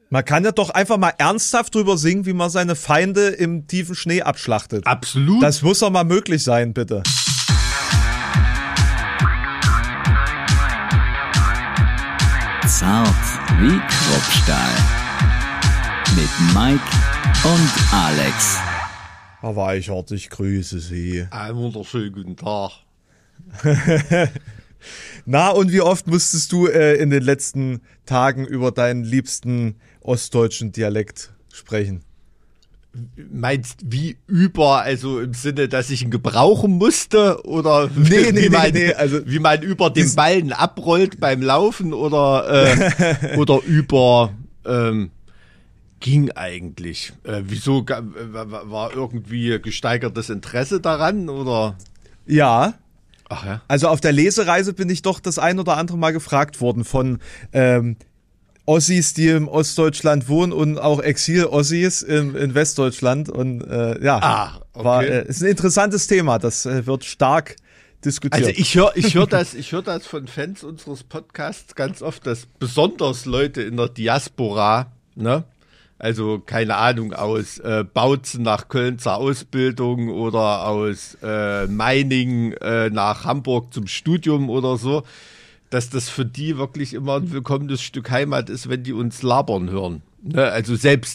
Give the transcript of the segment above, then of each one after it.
Man kann ja doch einfach mal ernsthaft drüber singen, wie man seine Feinde im tiefen Schnee abschlachtet. Absolut. Das muss doch mal möglich sein, bitte. Zart wie Kruppstahl. Mit Mike und Alex. Herr Weichert, ich grüße Sie. Einen wunderschönen guten Tag. Na, und wie oft musstest du in den letzten Tagen über deinen liebsten ostdeutschen Dialekt sprechen? Meinst wie über, also im Sinne, dass ich ihn gebrauchen musste? Oder Nee, also wie man über den Ballen abrollt beim Laufen oder über ging eigentlich. Wieso war irgendwie gesteigertes Interesse daran oder? Ja. Ach ja. Also auf der Lesereise bin ich doch das ein oder andere Mal gefragt worden von Ossis, die im Ostdeutschland wohnen und auch Exil-Ossis in Westdeutschland. Und ja, okay. Ist ein interessantes Thema. Das wird stark diskutiert. Also ich höre das von Fans unseres Podcasts ganz oft, dass besonders Leute in der Diaspora, ne? Also keine Ahnung, aus Bautzen nach Köln zur Ausbildung oder aus Meiningen nach Hamburg zum Studium oder so, dass das für die wirklich immer ein willkommenes Stück Heimat ist, wenn die uns labern hören. Ne? Also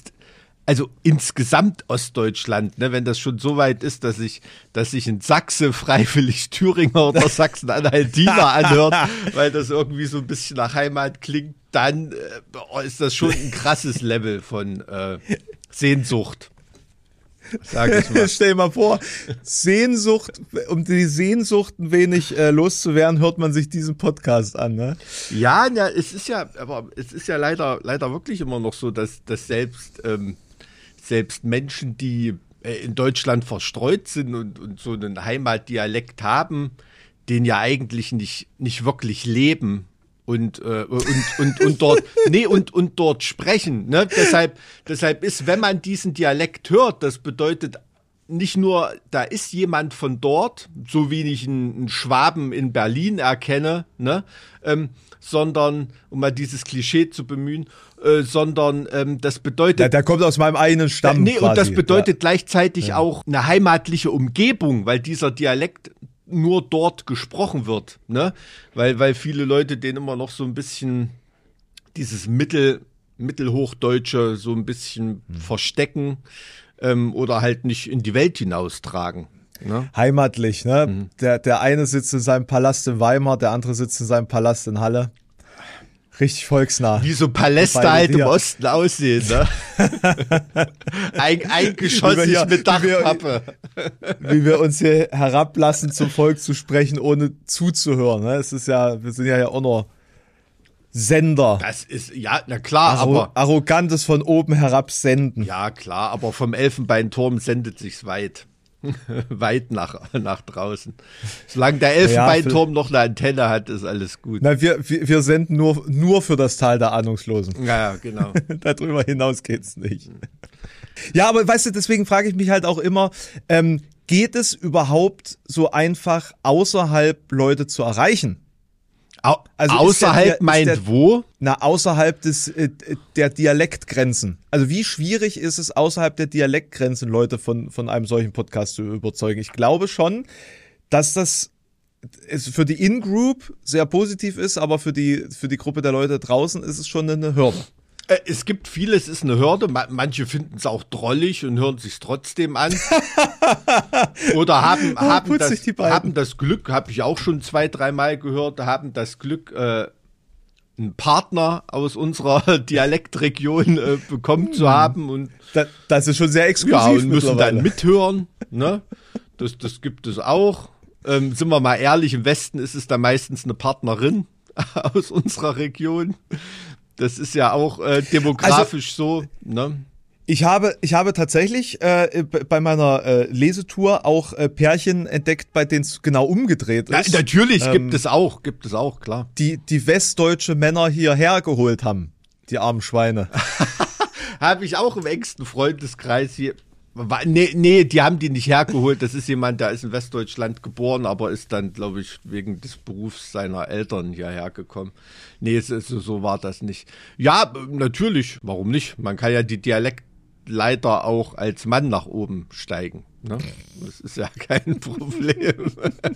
insgesamt Ostdeutschland, ne? Wenn das schon so weit ist, dass sich in Sachse freiwillig Thüringer oder Sachsen-Anhaltiner anhört, weil das irgendwie so ein bisschen nach Heimat klingt, dann ist das schon ein krasses Level von Sehnsucht. Sag ich mal. Stell dir mal vor, Sehnsucht, um die Sehnsucht ein wenig loszuwerden, hört man sich diesen Podcast an, ne? Ja, es ist ja leider wirklich immer noch so, dass selbst Menschen, die in Deutschland verstreut sind und so einen Heimatdialekt haben, den ja eigentlich nicht wirklich leben. Und dort und dort sprechen, ne? Deshalb ist, wenn man diesen Dialekt hört, das bedeutet nicht nur, da ist jemand von dort, so wie ich einen Schwaben in Berlin erkenne, ne? Sondern, um mal dieses Klischee zu bemühen, sondern das bedeutet... Ja, der kommt aus meinem eigenen Stamm quasi. Und das bedeutet gleichzeitig auch eine heimatliche Umgebung, weil dieser Dialekt nur dort gesprochen wird, ne? Weil viele Leute den immer noch so ein bisschen dieses Mittelhochdeutsche so ein bisschen verstecken oder halt nicht in die Welt hinaustragen. Ne? Heimatlich, ne? Mhm. Der eine sitzt in seinem Palast in Weimar, der andere sitzt in seinem Palast in Halle. Richtig volksnah. Wie so Paläste halt im Osten aussehen, ne? Eingeschossig mit Dachpappe. Wie wir uns hier herablassen, zum Volk zu sprechen, ohne zuzuhören. Ne? Es ist ja, wir sind ja auch noch Sender. Das ist, ja, na klar, aber... Arrogantes von oben herab senden. Ja, klar, aber vom Elfenbeinturm sendet sich's weit. Weit nach draußen. Solange der Elfenbeinturm noch eine Antenne hat, ist alles gut. Na, wir senden nur für das Tal der Ahnungslosen. Ja, genau. Darüber hinaus geht's nicht. Ja, aber weißt du, deswegen frage ich mich halt auch immer, geht es überhaupt so einfach, außerhalb Leute zu erreichen? Also außerhalb wo? Na, außerhalb der Dialektgrenzen. Also wie schwierig ist es, außerhalb der Dialektgrenzen Leute von einem solchen Podcast zu überzeugen? Ich glaube schon, dass das für die In-Group sehr positiv ist, aber für die Gruppe der Leute draußen ist es schon eine Hürde. Es gibt vieles, ist eine Hürde. Manche finden es auch drollig und hören sich trotzdem an. Oder haben das Glück, habe ich auch schon 2-3 Mal gehört, haben das Glück, einen Partner aus unserer Dialektregion bekommen zu haben. Und das ist schon sehr exklusiv. Ja, und müssen dann mithören. Ne? Das gibt es auch. Sind wir mal ehrlich, im Westen ist es da meistens eine Partnerin aus unserer Region. Das ist ja auch demografisch so, ne? Ich habe tatsächlich bei meiner Lesetour auch Pärchen entdeckt, bei denen es genau umgedreht ist. Ja, natürlich, gibt es auch, klar. Die westdeutsche Männer hierher geholt haben, die armen Schweine. Habe ich auch im engsten Freundeskreis hier. Nee, die haben die nicht hergeholt. Das ist jemand, der ist in Westdeutschland geboren, aber ist dann, glaube ich, wegen des Berufs seiner Eltern hierher gekommen. Nee, so war das nicht. Ja, natürlich, warum nicht? Man kann ja die Dialektleiter auch als Mann nach oben steigen. Ne? Das ist ja kein Problem.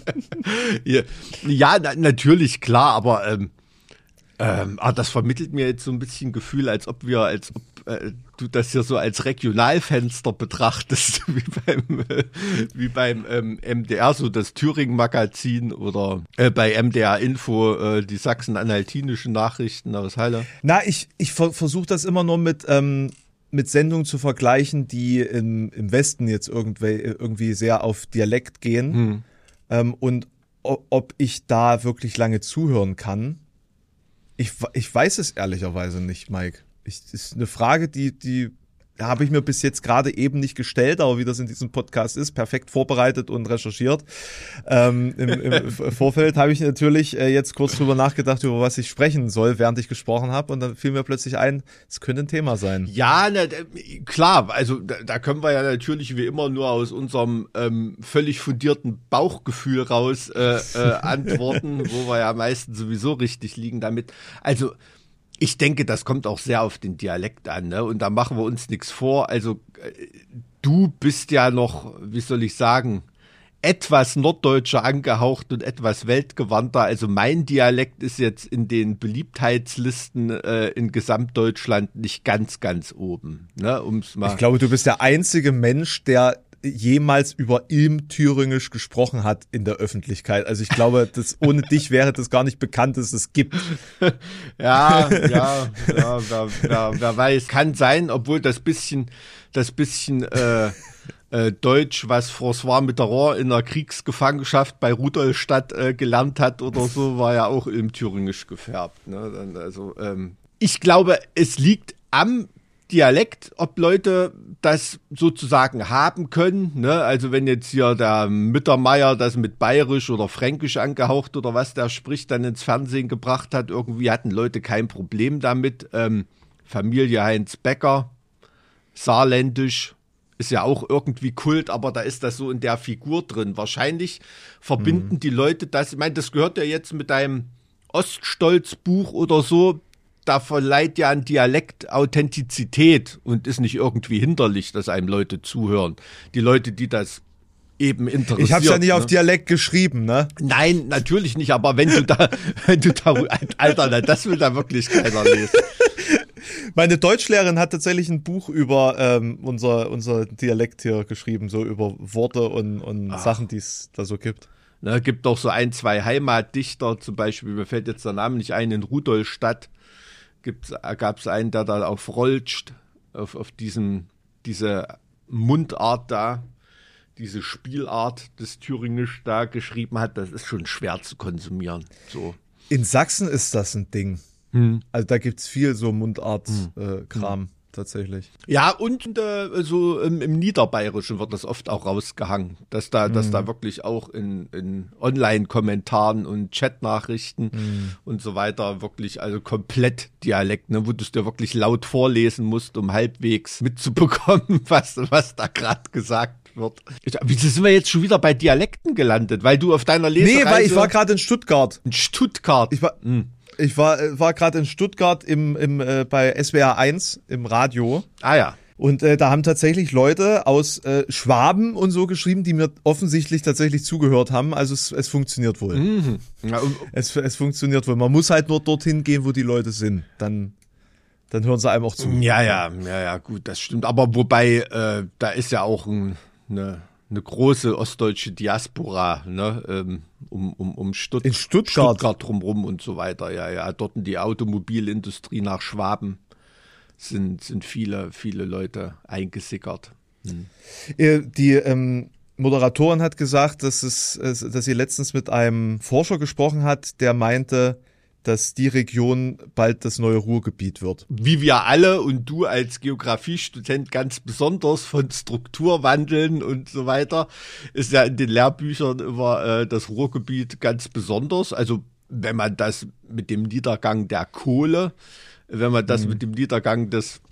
Ja, natürlich, klar, aber das vermittelt mir jetzt so ein bisschen Gefühl, als ob du das hier so als Regionalfenster betrachtest, wie beim MDR, so das Thüringen-Magazin oder bei MDR Info die sachsen-anhaltinischen Nachrichten aus Halle. Na, ich versuche das immer nur mit Sendungen zu vergleichen, die im Westen jetzt irgendwie sehr auf Dialekt gehen. Und ob ich da wirklich lange zuhören kann. Ich weiß es ehrlicherweise nicht, Mike. Das ist eine Frage, die habe ich mir bis jetzt gerade eben nicht gestellt, aber wie das in diesem Podcast ist, perfekt vorbereitet und recherchiert. Im Vorfeld habe ich natürlich jetzt kurz drüber nachgedacht, über was ich sprechen soll, während ich gesprochen habe, und dann fiel mir plötzlich ein, es könnte ein Thema sein. Ja, klar, also da können wir ja natürlich wie immer nur aus unserem völlig fundierten Bauchgefühl raus antworten, wo wir ja meistens sowieso richtig liegen damit. Also ich denke, das kommt auch sehr auf den Dialekt an, ne? Und da machen wir uns nichts vor. Also du bist ja noch, wie soll ich sagen, etwas norddeutscher angehaucht und etwas weltgewandter. Also mein Dialekt ist jetzt in den Beliebtheitslisten in Gesamtdeutschland nicht ganz, ganz oben. Ne? Ich glaube, du bist der einzige Mensch, der jemals über Ilm-Thüringisch gesprochen hat in der Öffentlichkeit. Also ich glaube, ohne dich wäre das gar nicht bekannt, dass es gibt. Ja, wer weiß. Kann sein, obwohl das bisschen Deutsch, was François Mitterrand in der Kriegsgefangenschaft bei Rudolstadt gelernt hat oder so, war ja auch Ilm-Thüringisch gefärbt. Ne? Also ich glaube, es liegt am Dialekt, ob Leute das sozusagen haben können, ne? Also wenn jetzt hier der Mittermeier das mit Bayerisch oder Fränkisch angehaucht oder was der spricht, dann ins Fernsehen gebracht hat, irgendwie hatten Leute kein Problem damit. Familie Heinz Becker, Saarländisch, ist ja auch irgendwie Kult, aber da ist das so in der Figur drin. Wahrscheinlich verbinden die Leute das, ich meine, das gehört ja jetzt mit deinem Oststolz-Buch oder so, da verleiht ja ein Dialekt Authentizität und ist nicht irgendwie hinderlich, dass einem Leute zuhören. Die Leute, die das eben interessiert. Ich habe ja nicht auf Dialekt geschrieben, ne? Nein, natürlich nicht, aber wenn du da, Alter, das will da wirklich keiner lesen. Meine Deutschlehrerin hat tatsächlich ein Buch über unser Dialekt hier geschrieben, so über Worte und Sachen, die es da so gibt. Ne, gibt doch so ein, zwei Heimatdichter, zum Beispiel, mir fällt jetzt der Name nicht ein, in Rudolstadt gab es einen, der da auf Rolscht, auf diese Mundart da, diese Spielart des Thüringisch da geschrieben hat. Das ist schon schwer zu konsumieren. So. In Sachsen ist das ein Ding. Also da gibt's viel so Mundart-Kram. Tatsächlich. Ja, und so im Niederbayerischen wird das oft auch rausgehangen, dass da wirklich auch in Online-Kommentaren und Chatnachrichten und so weiter wirklich, also komplett Dialekt, ne, wo du es dir wirklich laut vorlesen musst, um halbwegs mitzubekommen, was da gerade gesagt wird. Wieso sind wir jetzt schon wieder bei Dialekten gelandet? Weil du auf deiner Lesereise... Nee, weil ich war gerade in Stuttgart. In Stuttgart? Ich war gerade in Stuttgart bei SWR 1 im Radio. Ah ja. Und da haben tatsächlich Leute aus Schwaben und so geschrieben, die mir offensichtlich tatsächlich zugehört haben. Also es funktioniert wohl. Ja, es funktioniert wohl. Man muss halt nur dorthin gehen, wo die Leute sind. Dann hören sie einem auch zu. Ja, gut, das stimmt. Aber wobei, da ist ja auch eine große ostdeutsche Diaspora, ne, um Stuttgart drumrum und so weiter. Ja, dort in die Automobilindustrie nach Schwaben sind viele Leute eingesickert. Die Moderatorin hat gesagt, dass sie letztens mit einem Forscher gesprochen hat, der meinte, dass die Region bald das neue Ruhrgebiet wird. Wie wir alle und du als Geografiestudent ganz besonders von Strukturwandeln und so weiter, ist ja in den Lehrbüchern immer das Ruhrgebiet ganz besonders. Also wenn man das mit dem Niedergang der Kohle, wenn man das mit dem Niedergang des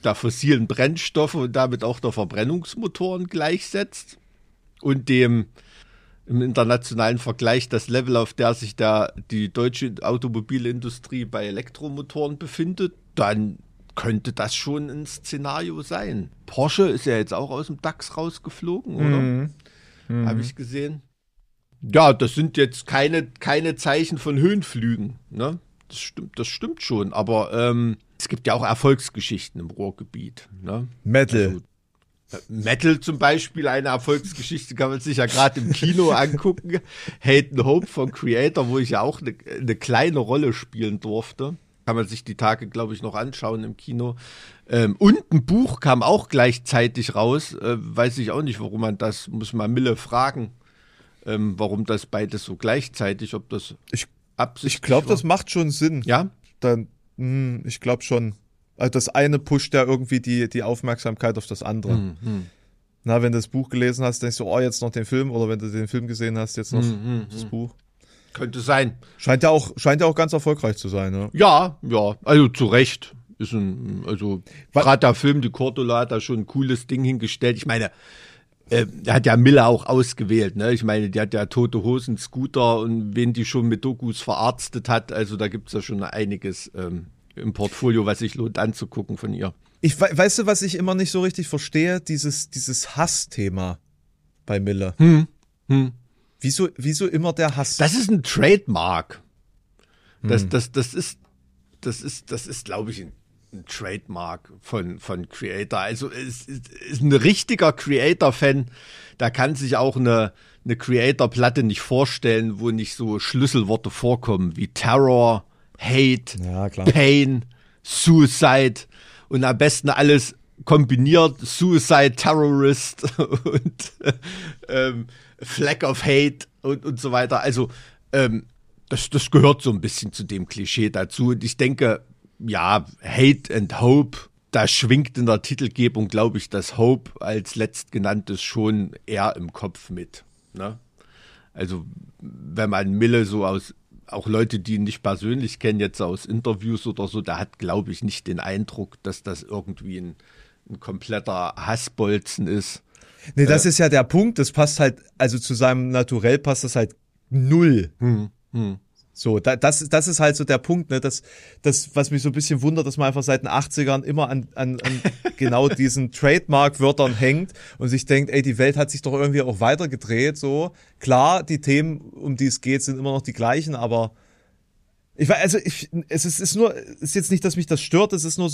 der fossilen Brennstoffe und damit auch der Verbrennungsmotoren gleichsetzt und dem im internationalen Vergleich das Level, auf der sich die deutsche Automobilindustrie bei Elektromotoren befindet, dann könnte das schon ein Szenario sein. Porsche ist ja jetzt auch aus dem DAX rausgeflogen, oder? Habe ich gesehen. Ja, das sind jetzt keine Zeichen von Höhenflügen, ne? Das stimmt schon, aber es gibt ja auch Erfolgsgeschichten im Ruhrgebiet, ne? Metal. Also, Metal zum Beispiel, eine Erfolgsgeschichte, kann man sich ja gerade im Kino angucken. Hate and Hope von Creator, wo ich ja auch eine kleine Rolle spielen durfte. Kann man sich die Tage, glaube ich, noch anschauen im Kino. Und ein Buch kam auch gleichzeitig raus. Weiß ich auch nicht, warum man das, muss man Mille fragen, warum das beides so gleichzeitig, ob das absichtlich Ich glaube, war. das macht schon Sinn. Ja? Ich glaube schon. Also das eine pusht ja irgendwie die Aufmerksamkeit auf das andere. Na, wenn du das Buch gelesen hast, denkst du, oh, jetzt noch den Film. Oder wenn du den Film gesehen hast, jetzt noch das Buch. Könnte sein. Scheint ja auch ganz erfolgreich zu sein. Ne? Ja, also zu Recht. Gerade der Film, die Cordula hat da schon ein cooles Ding hingestellt. Ich meine, hat ja Miller auch ausgewählt, ne? Ich meine, die hat ja Tote Hosen, Scooter und wen die schon mit Dokus verarztet hat. Also da gibt's ja schon einiges im Portfolio, was sich lohnt anzugucken von ihr. Weißt du, was ich immer nicht so richtig verstehe? Dieses Hassthema bei Miller. Wieso immer der Hass? Das ist ein Trademark. Das ist, glaube ich, ein Trademark von Creator. Also es ist ein richtiger Creator-Fan, da kann sich auch eine Creator-Platte nicht vorstellen, wo nicht so Schlüsselworte vorkommen wie Terror, Hate, Ja, klar. Pain, Suicide und am besten alles kombiniert, Suicide, Terrorist und Flag of Hate und so weiter. Also das gehört so ein bisschen zu dem Klischee dazu. Und ich denke, ja, Hate and Hope, da schwingt in der Titelgebung, glaube ich, das Hope als letztgenanntes schon eher im Kopf mit. Ne? Also wenn man Mille so auch Leute, die ihn nicht persönlich kennen, jetzt aus Interviews oder so, der hat, glaube ich, nicht den Eindruck, dass das irgendwie ein kompletter Hassbolzen ist. Nee, das ist ja der Punkt. Das passt halt, also zu seinem Naturell passt das halt null. So, das ist halt so der Punkt, ne? Das, was mich so ein bisschen wundert, dass man einfach seit den 80ern immer an genau diesen Trademark-Wörtern hängt und sich denkt, ey, die Welt hat sich doch irgendwie auch weitergedreht, so. Klar, die Themen, um die es geht, sind immer noch die gleichen, aber es ist jetzt nicht, dass mich das stört, es ist nur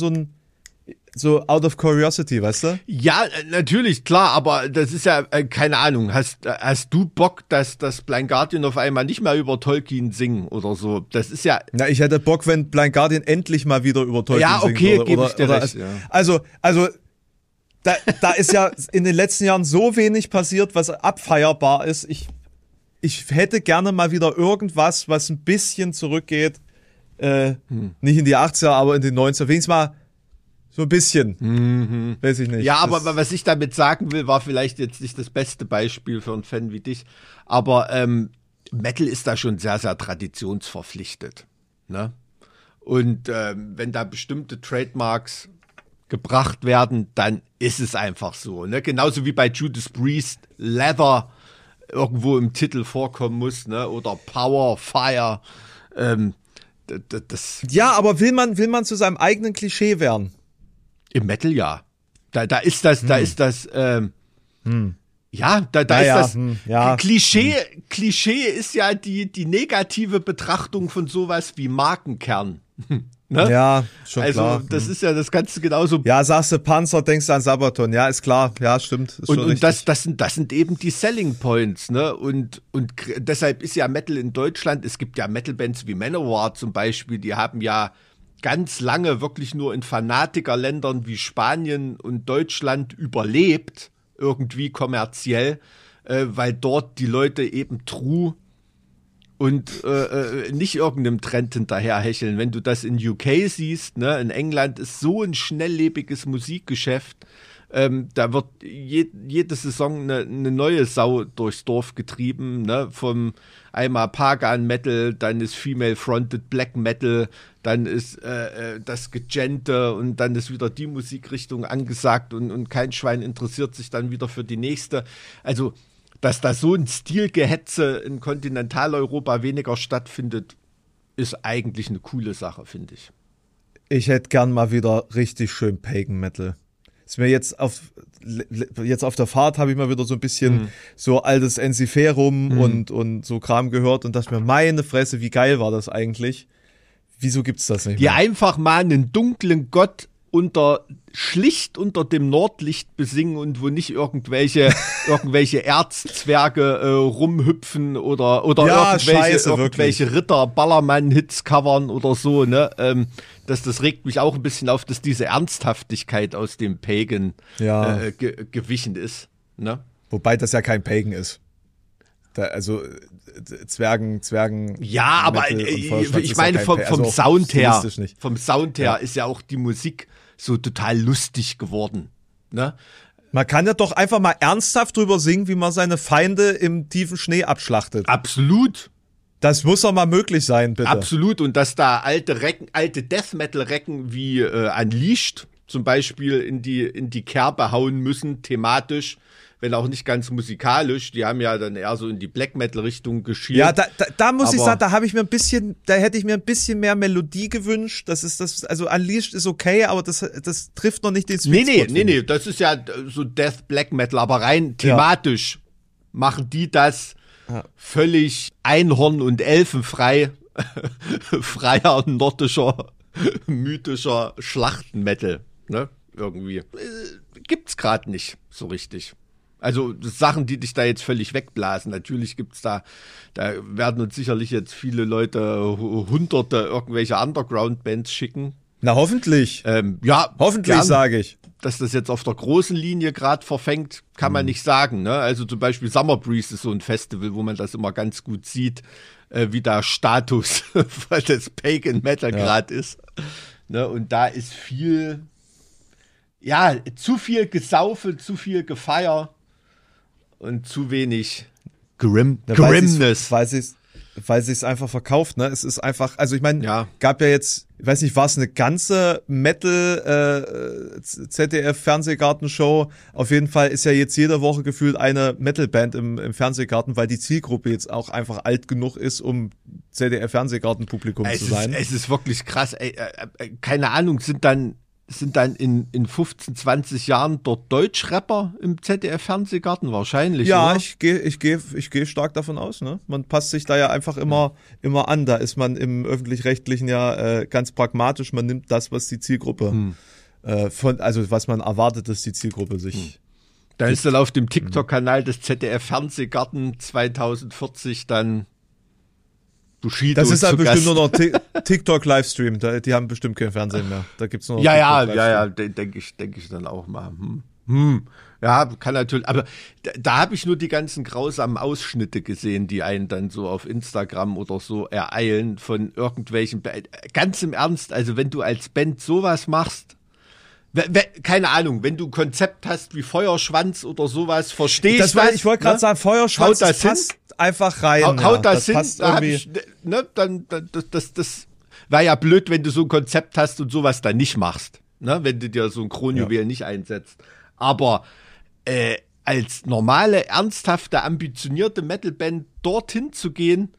so out of curiosity, weißt du? Ja, natürlich, klar, aber das ist ja, keine Ahnung, hast du Bock, dass das Blind Guardian auf einmal nicht mehr über Tolkien singen oder so? Das ist ja... Na, ich hätte Bock, wenn Blind Guardian endlich mal wieder über Tolkien singt. Ja, okay, gebe ich dir recht. Also, da ist ja in den letzten Jahren so wenig passiert, was abfeierbar ist. Ich hätte gerne mal wieder irgendwas, was ein bisschen zurückgeht, nicht in die 80er, aber in die 90er, wenigstens mal so ein bisschen, weiß ich nicht. Ja, aber was ich damit sagen will, war vielleicht jetzt nicht das beste Beispiel für einen Fan wie dich, aber Metal ist da schon sehr, sehr traditionsverpflichtet. Ne? Und wenn da bestimmte Trademarks gebracht werden, dann ist es einfach so. Ne? Genauso wie bei Judas Priest Leather irgendwo im Titel vorkommen muss, ne? Oder Power, Fire. Ja, aber will man zu seinem eigenen Klischee werden? Im Metal ja. Da ist das, Klischee ist ja die negative Betrachtung von sowas wie Markenkern. Ne? Ja, schon also, klar. Also das ist ja, das kannst du genauso. Ja, sagst du Panzer, denkst du an Sabaton. Ja, ist klar. Ja, stimmt. Ist und das sind eben die Selling Points, ne? Und deshalb ist ja Metal in Deutschland, es gibt ja Metal-Bands wie Manowar zum Beispiel, die haben ja ganz lange wirklich nur in Fanatikerländern wie Spanien und Deutschland überlebt, irgendwie kommerziell, weil dort die Leute eben true und nicht irgendeinem Trend hinterherhecheln. Wenn du das in UK siehst, ne, in England ist so ein schnelllebiges Musikgeschäft, Da wird jede Saison eine neue Sau durchs Dorf getrieben, ne? Vom einmal Pagan Metal, dann ist Female Fronted Black Metal, dann ist das Gegente und dann ist wieder die Musikrichtung angesagt und kein Schwein interessiert sich dann wieder für die nächste. Also, dass da so ein Stilgehetze in Kontinentaleuropa weniger stattfindet, ist eigentlich eine coole Sache, finde ich. Ich hätte gern mal wieder richtig schön Pagan Metal. Ist mir jetzt auf der Fahrt habe ich mal wieder so ein bisschen so altes Ensiferum und so Kram gehört und dachte mir, meine Fresse, wie geil war das eigentlich? Wieso gibt's das nicht mehr? Die einfach mal einen dunklen Gott schlicht unter dem Nordlicht besingen und wo nicht irgendwelche Erzzwerge rumhüpfen oder ja, irgendwelche Ritter Ballermann-Hits covern oder so, ne? Das regt mich auch ein bisschen auf, dass diese Ernsthaftigkeit aus dem Pagan gewichen ist, ne? Wobei das ja kein Pagan ist. Zwergen. Ja, aber ich meine vom Sound her ist ja auch die Musik so total lustig geworden, ne? Man kann ja doch einfach mal ernsthaft drüber singen, wie man seine Feinde im tiefen Schnee abschlachtet. Absolut. Das muss doch mal möglich sein, bitte. Absolut. Und dass da alte Death Metal Recken wie Unleashed zum Beispiel in die Kerbe hauen müssen, thematisch, wenn auch nicht ganz musikalisch. Die haben ja dann eher so in die Black Metal Richtung geschielt. Ja, da muss ich sagen, da hätte ich mir ein bisschen mehr Melodie gewünscht. Also Unleashed ist okay, aber das trifft noch nicht den Sweet Spot. Nee, das ist ja so Death Black Metal, aber rein thematisch machen die das völlig Einhorn- und Elfenfrei, freier nordischer, mythischer Schlachtenmetal, ne? Irgendwie. Gibt's gerade nicht so richtig. Also Sachen, die dich da jetzt völlig wegblasen. Natürlich gibt's da werden uns sicherlich jetzt viele Leute hunderte irgendwelche Underground-Bands schicken. Na, hoffentlich. Hoffentlich, sage ich. Dass das jetzt auf der großen Linie gerade verfängt, kann man nicht sagen, ne? Also zum Beispiel Summer Breeze ist so ein Festival, wo man das immer ganz gut sieht, wie der Status des Pagan Metal gerade ist. Ne? Und da ist zu viel Gesaufe, zu viel Gefeier und zu wenig Grimness. Weil sie es einfach verkauft, ne? Es ist einfach, also ich meine, gab ja jetzt, ich weiß nicht, war es eine ganze Metal ZDF Fernsehgartenshow? Auf jeden Fall ist ja jetzt jede Woche gefühlt eine Metalband im Fernsehgarten, weil die Zielgruppe jetzt auch einfach alt genug ist, um ZDF Fernsehgartenpublikum zu sein. Es ist wirklich krass. Keine Ahnung, sind dann in 15, 20 Jahren dort Deutschrapper im ZDF-Fernsehgarten? Wahrscheinlich, ja, oder? Ich gehe stark davon aus, ne? Man passt sich da ja einfach immer an. Da ist man im Öffentlich-Rechtlichen ja ganz pragmatisch. Man nimmt das, was die Zielgruppe was man erwartet, dass die Zielgruppe sich... Da ist dann auf dem TikTok-Kanal des ZDF-Fernsehgarten 2040 dann Bushido. Das ist halt bestimmt nur noch TikTok-Livestream. Die haben bestimmt kein Fernsehen mehr. Da gibt's nur noch denke ich dann auch mal. Ja, kann natürlich, aber da habe ich nur die ganzen grausamen Ausschnitte gesehen, die einen dann so auf Instagram oder so ereilen von irgendwelchen, ganz im Ernst, also wenn du als Band sowas machst, keine Ahnung, wenn du ein Konzept hast wie Feuerschwanz oder sowas, verstehe ich das. Ich wollte gerade sagen, Feuerschwanz passt einfach rein. Haut das hin, da hab ich, ne, das wäre ja blöd, wenn du so ein Konzept hast und sowas dann nicht machst, ne, wenn du dir so ein Kronjuwel nicht einsetzt. Aber als normale, ernsthafte, ambitionierte Metalband dorthin zu gehen,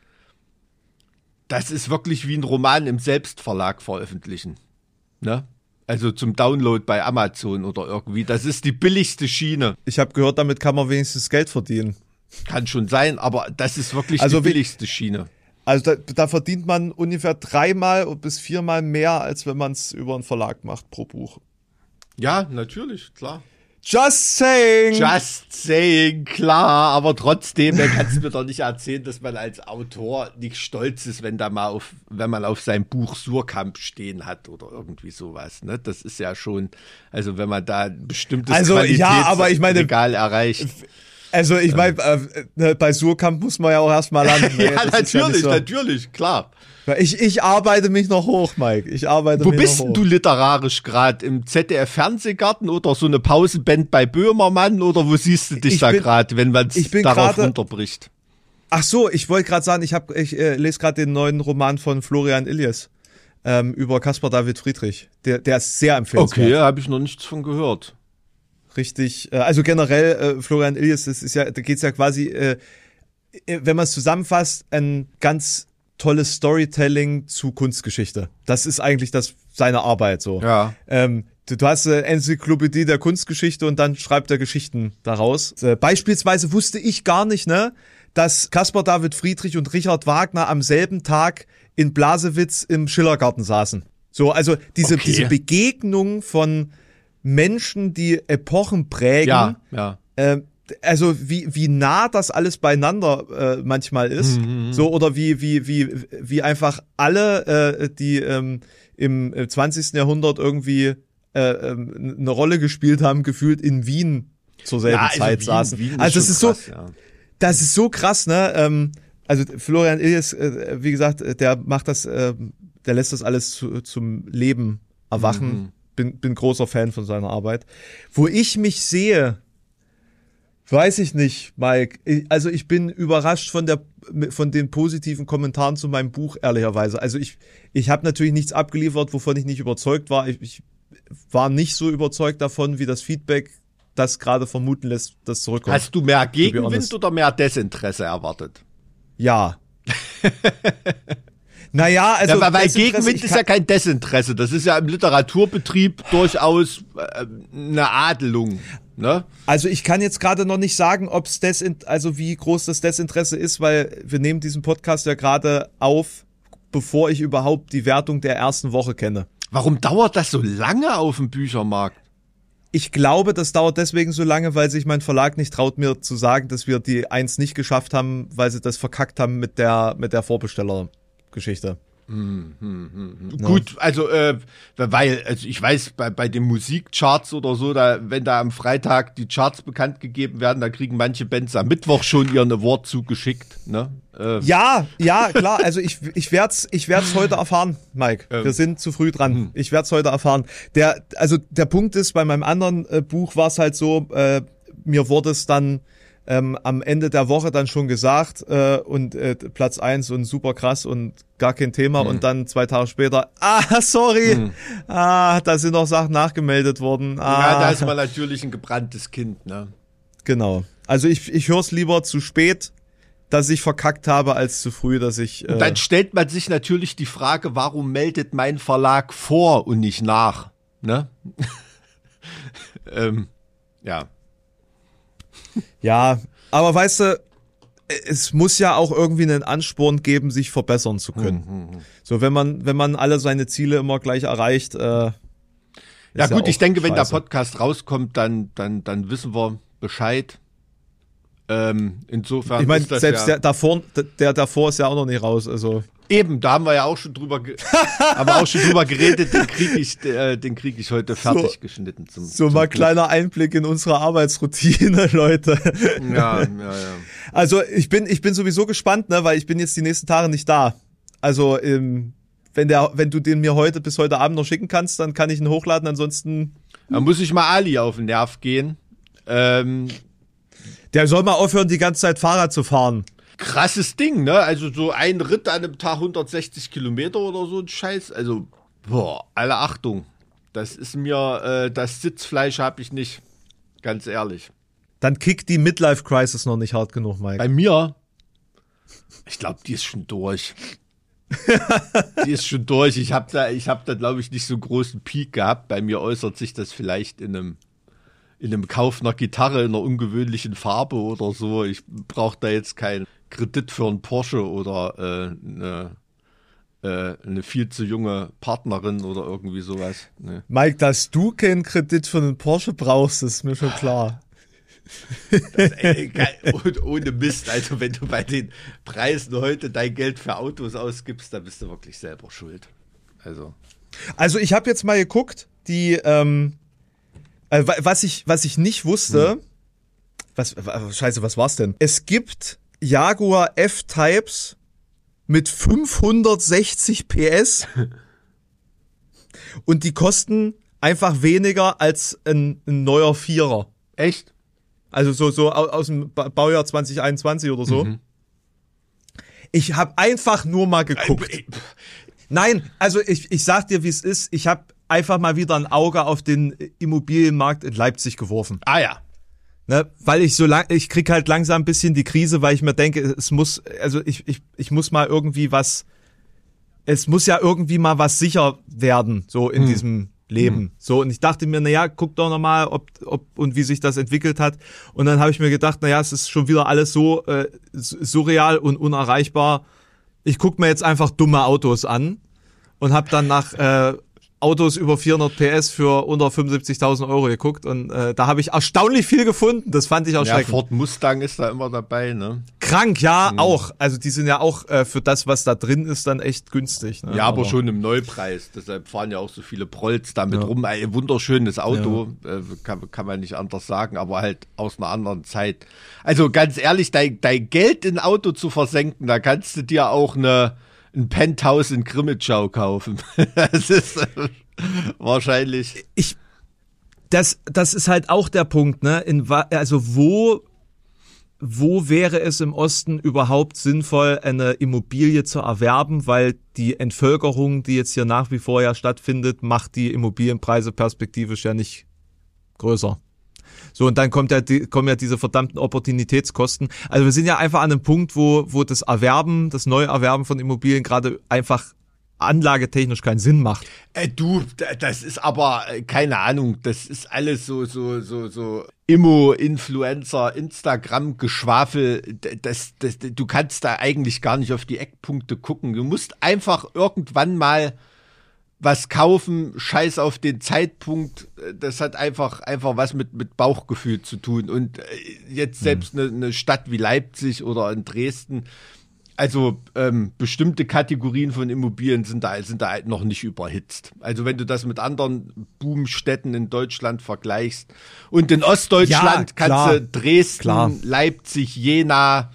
das ist wirklich wie ein Roman im Selbstverlag veröffentlichen, ne? Also zum Download bei Amazon oder irgendwie. Das ist die billigste Schiene. Ich habe gehört, damit kann man wenigstens Geld verdienen. Kann schon sein, aber das ist wirklich die billigste Schiene. Also da verdient man ungefähr 3 bis 4 mehr, als wenn man es über einen Verlag macht pro Buch. Ja, natürlich, klar. Just saying, klar, aber trotzdem, da kannst du mir doch nicht erzählen, dass man als Autor nicht stolz ist, wenn man auf sein Buch Surkamp stehen hat oder irgendwie sowas, ne? Das ist ja schon, also wenn man da ein bestimmtes Qualitätsregal erreicht. Also ich meine, bei Surkamp muss man ja auch erstmal landen. Ne? Ja, natürlich, klar. Ich arbeite mich noch hoch, Mike. Wo bist denn du literarisch gerade? Im ZDF-Fernsehgarten oder so eine Pauseband bei Böhmermann? Oder wo siehst du dich da gerade, wenn man es darauf runterbricht? Ach so, ich wollte gerade sagen, ich lese gerade den neuen Roman von Florian Illies über Caspar David Friedrich. Der ist sehr empfehlenswert. Okay, habe ich noch nichts von gehört. Richtig, also generell Florian Illies, da geht's ja quasi, wenn man es zusammenfasst, ein ganz tolles Storytelling zu Kunstgeschichte. Das ist eigentlich seine Arbeit so. Ja. Du hast eine Enzyklopädie der Kunstgeschichte und dann schreibt er Geschichten daraus. Beispielsweise wusste ich gar nicht, ne, dass Caspar David Friedrich und Richard Wagner am selben Tag in Blasewitz im Schillergarten saßen. So, also diese Begegnung von Menschen, die Epochen prägen, also wie nah das alles beieinander manchmal ist, so oder wie einfach alle, die im 20. Jahrhundert irgendwie eine Rolle gespielt haben, gefühlt in Wien zur selben Zeit saßen. Wien also das ist krass, das ist so krass, ne? Also Florian Illies, wie gesagt, der macht das, der lässt das alles zum Leben erwachen. Bin großer Fan von seiner Arbeit. Wo ich mich sehe, weiß ich nicht, Mike. Also ich bin überrascht von den positiven Kommentaren zu meinem Buch, ehrlicherweise. Also ich habe natürlich nichts abgeliefert, wovon ich nicht überzeugt war. Ich war nicht so überzeugt davon, wie das Feedback das gerade vermuten lässt, das zurückkommt. Hast du mehr Gegenwind oder mehr Desinteresse erwartet? Ja. Naja, also. Ja, weil Gegenwind ist ja kein Desinteresse. Das ist ja im Literaturbetrieb durchaus eine Adelung. Ne? Also ich kann jetzt gerade noch nicht sagen, wie groß das Desinteresse ist, weil wir nehmen diesen Podcast ja gerade auf, bevor ich überhaupt die Wertung der ersten Woche kenne. Warum dauert das so lange auf dem Büchermarkt? Ich glaube, das dauert deswegen so lange, weil sich mein Verlag nicht traut, mir zu sagen, dass wir die 1 nicht geschafft haben, weil sie das verkackt haben mit der Vorbestellergeschichte. Gut, also ich weiß, bei den Musikcharts oder so, wenn da am Freitag die Charts bekannt gegeben werden, da kriegen manche Bands am Mittwoch schon ihren Award zugeschickt, ne? Ja, klar, also ich werd's heute erfahren, Mike. Wir sind zu früh dran. Ich werd's heute erfahren. Der Punkt ist, bei meinem anderen Buch war es halt so, mir wurde es dann am Ende der Woche dann schon gesagt und Platz 1 und super krass und gar kein Thema und dann 2 Tage später, sorry, da sind noch Sachen nachgemeldet worden. Ja, da ist man natürlich ein gebranntes Kind, ne? Genau. Also ich höre es lieber zu spät, dass ich verkackt habe, als zu früh, dass ich... Und dann stellt man sich natürlich die Frage, warum meldet mein Verlag vor und nicht nach, ne? Ja. Ja, aber weißt du, es muss ja auch irgendwie einen Ansporn geben, sich verbessern zu können. So, wenn man alle seine Ziele immer gleich erreicht. Ja gut, ich denke, wenn der Podcast rauskommt, dann wissen wir Bescheid. Insofern. Ich meine, selbst der davor ist ja auch noch nicht raus. Also eben, da haben wir ja auch schon drüber geredet. Den krieg ich heute fertig geschnitten. Zum kleiner Einblick in unsere Arbeitsroutine, Leute. Ja. Also ich bin sowieso gespannt, ne, weil ich bin jetzt die nächsten Tage nicht da. Also wenn du den mir bis heute Abend noch schicken kannst, dann kann ich ihn hochladen. Ansonsten. Dann muss ich mal Ali auf den Nerv gehen. Der soll mal aufhören, die ganze Zeit Fahrrad zu fahren. Krasses Ding, ne? Also so ein Ritt an einem Tag 160 Kilometer oder so ein Scheiß. Also, alle Achtung. Das ist mir, das Sitzfleisch habe ich nicht. Ganz ehrlich. Dann kickt die Midlife-Crisis noch nicht hart genug, Mike. Bei mir? Ich glaube, die ist schon durch. Ich hab da glaube ich, nicht so einen großen Peak gehabt. Bei mir äußert sich das vielleicht in einem Kauf einer Gitarre in einer ungewöhnlichen Farbe oder so. Ich brauche da jetzt keinen Kredit für einen Porsche oder eine viel zu junge Partnerin oder irgendwie sowas. Nee. Mike, dass du keinen Kredit für einen Porsche brauchst, ist mir schon klar. Und ohne Mist, also wenn du bei den Preisen heute dein Geld für Autos ausgibst, dann bist du wirklich selber schuld. Also ich habe jetzt mal geguckt, die was ich nicht wusste, was war's denn? Es gibt Jaguar F-Types mit 560 PS und die kosten einfach weniger als ein neuer Vierer. Echt? Also so aus dem Baujahr 2021 oder so. Ich habe einfach nur mal geguckt. Nein, also ich sag dir, wie es ist. Ich habe einfach mal wieder ein Auge auf den Immobilienmarkt in Leipzig geworfen. Ah ja. Ne, weil ich krieg halt langsam ein bisschen die Krise, weil ich mir denke, ich muss mal irgendwie es muss ja irgendwie mal was sicher werden, so in diesem Leben. So, und ich dachte mir, naja, guck doch nochmal, ob und wie sich das entwickelt hat. Und dann habe ich mir gedacht, naja, es ist schon wieder alles so surreal und unerreichbar. Ich guck mir jetzt einfach dumme Autos an und habe dann nach Autos über 400 PS für unter 75.000 Euro geguckt und da habe ich erstaunlich viel gefunden. Das fand ich erschreckend. Ja, Ford Mustang ist da immer dabei, ne? Krank, ja, auch. Also die sind ja auch für das, was da drin ist, dann echt günstig. Ne? Ja, aber schon im Neupreis. Deshalb fahren ja auch so viele Prolls damit rum. Ein wunderschönes Auto, kann man nicht anders sagen, aber halt aus einer anderen Zeit. Also ganz ehrlich, dein Geld in ein Auto zu versenken, da kannst du dir auch ein Penthouse in Grimmitschau kaufen. Das ist wahrscheinlich. Das ist halt auch der Punkt, ne? Also wo wäre es im Osten überhaupt sinnvoll, eine Immobilie zu erwerben, weil die Entvölkerung, die jetzt hier nach wie vor ja stattfindet, macht die Immobilienpreise perspektivisch ja nicht größer. So, und dann kommen ja diese verdammten Opportunitätskosten. Also wir sind ja einfach an einem Punkt, wo das Neuerwerben von Immobilien gerade einfach anlagetechnisch keinen Sinn macht. Das ist aber, keine Ahnung, das ist alles so Immo-Influencer, Instagram-Geschwafel. Du kannst da eigentlich gar nicht auf die Eckpunkte gucken. Du musst einfach irgendwann mal was kaufen, scheiß auf den Zeitpunkt, das hat einfach was mit Bauchgefühl zu tun. Und jetzt selbst eine Stadt wie Leipzig oder in Dresden, also bestimmte Kategorien von Immobilien sind da halt noch nicht überhitzt. Also wenn du das mit anderen Boomstädten in Deutschland vergleichst und in Ostdeutschland kannst du Dresden, Leipzig, Jena,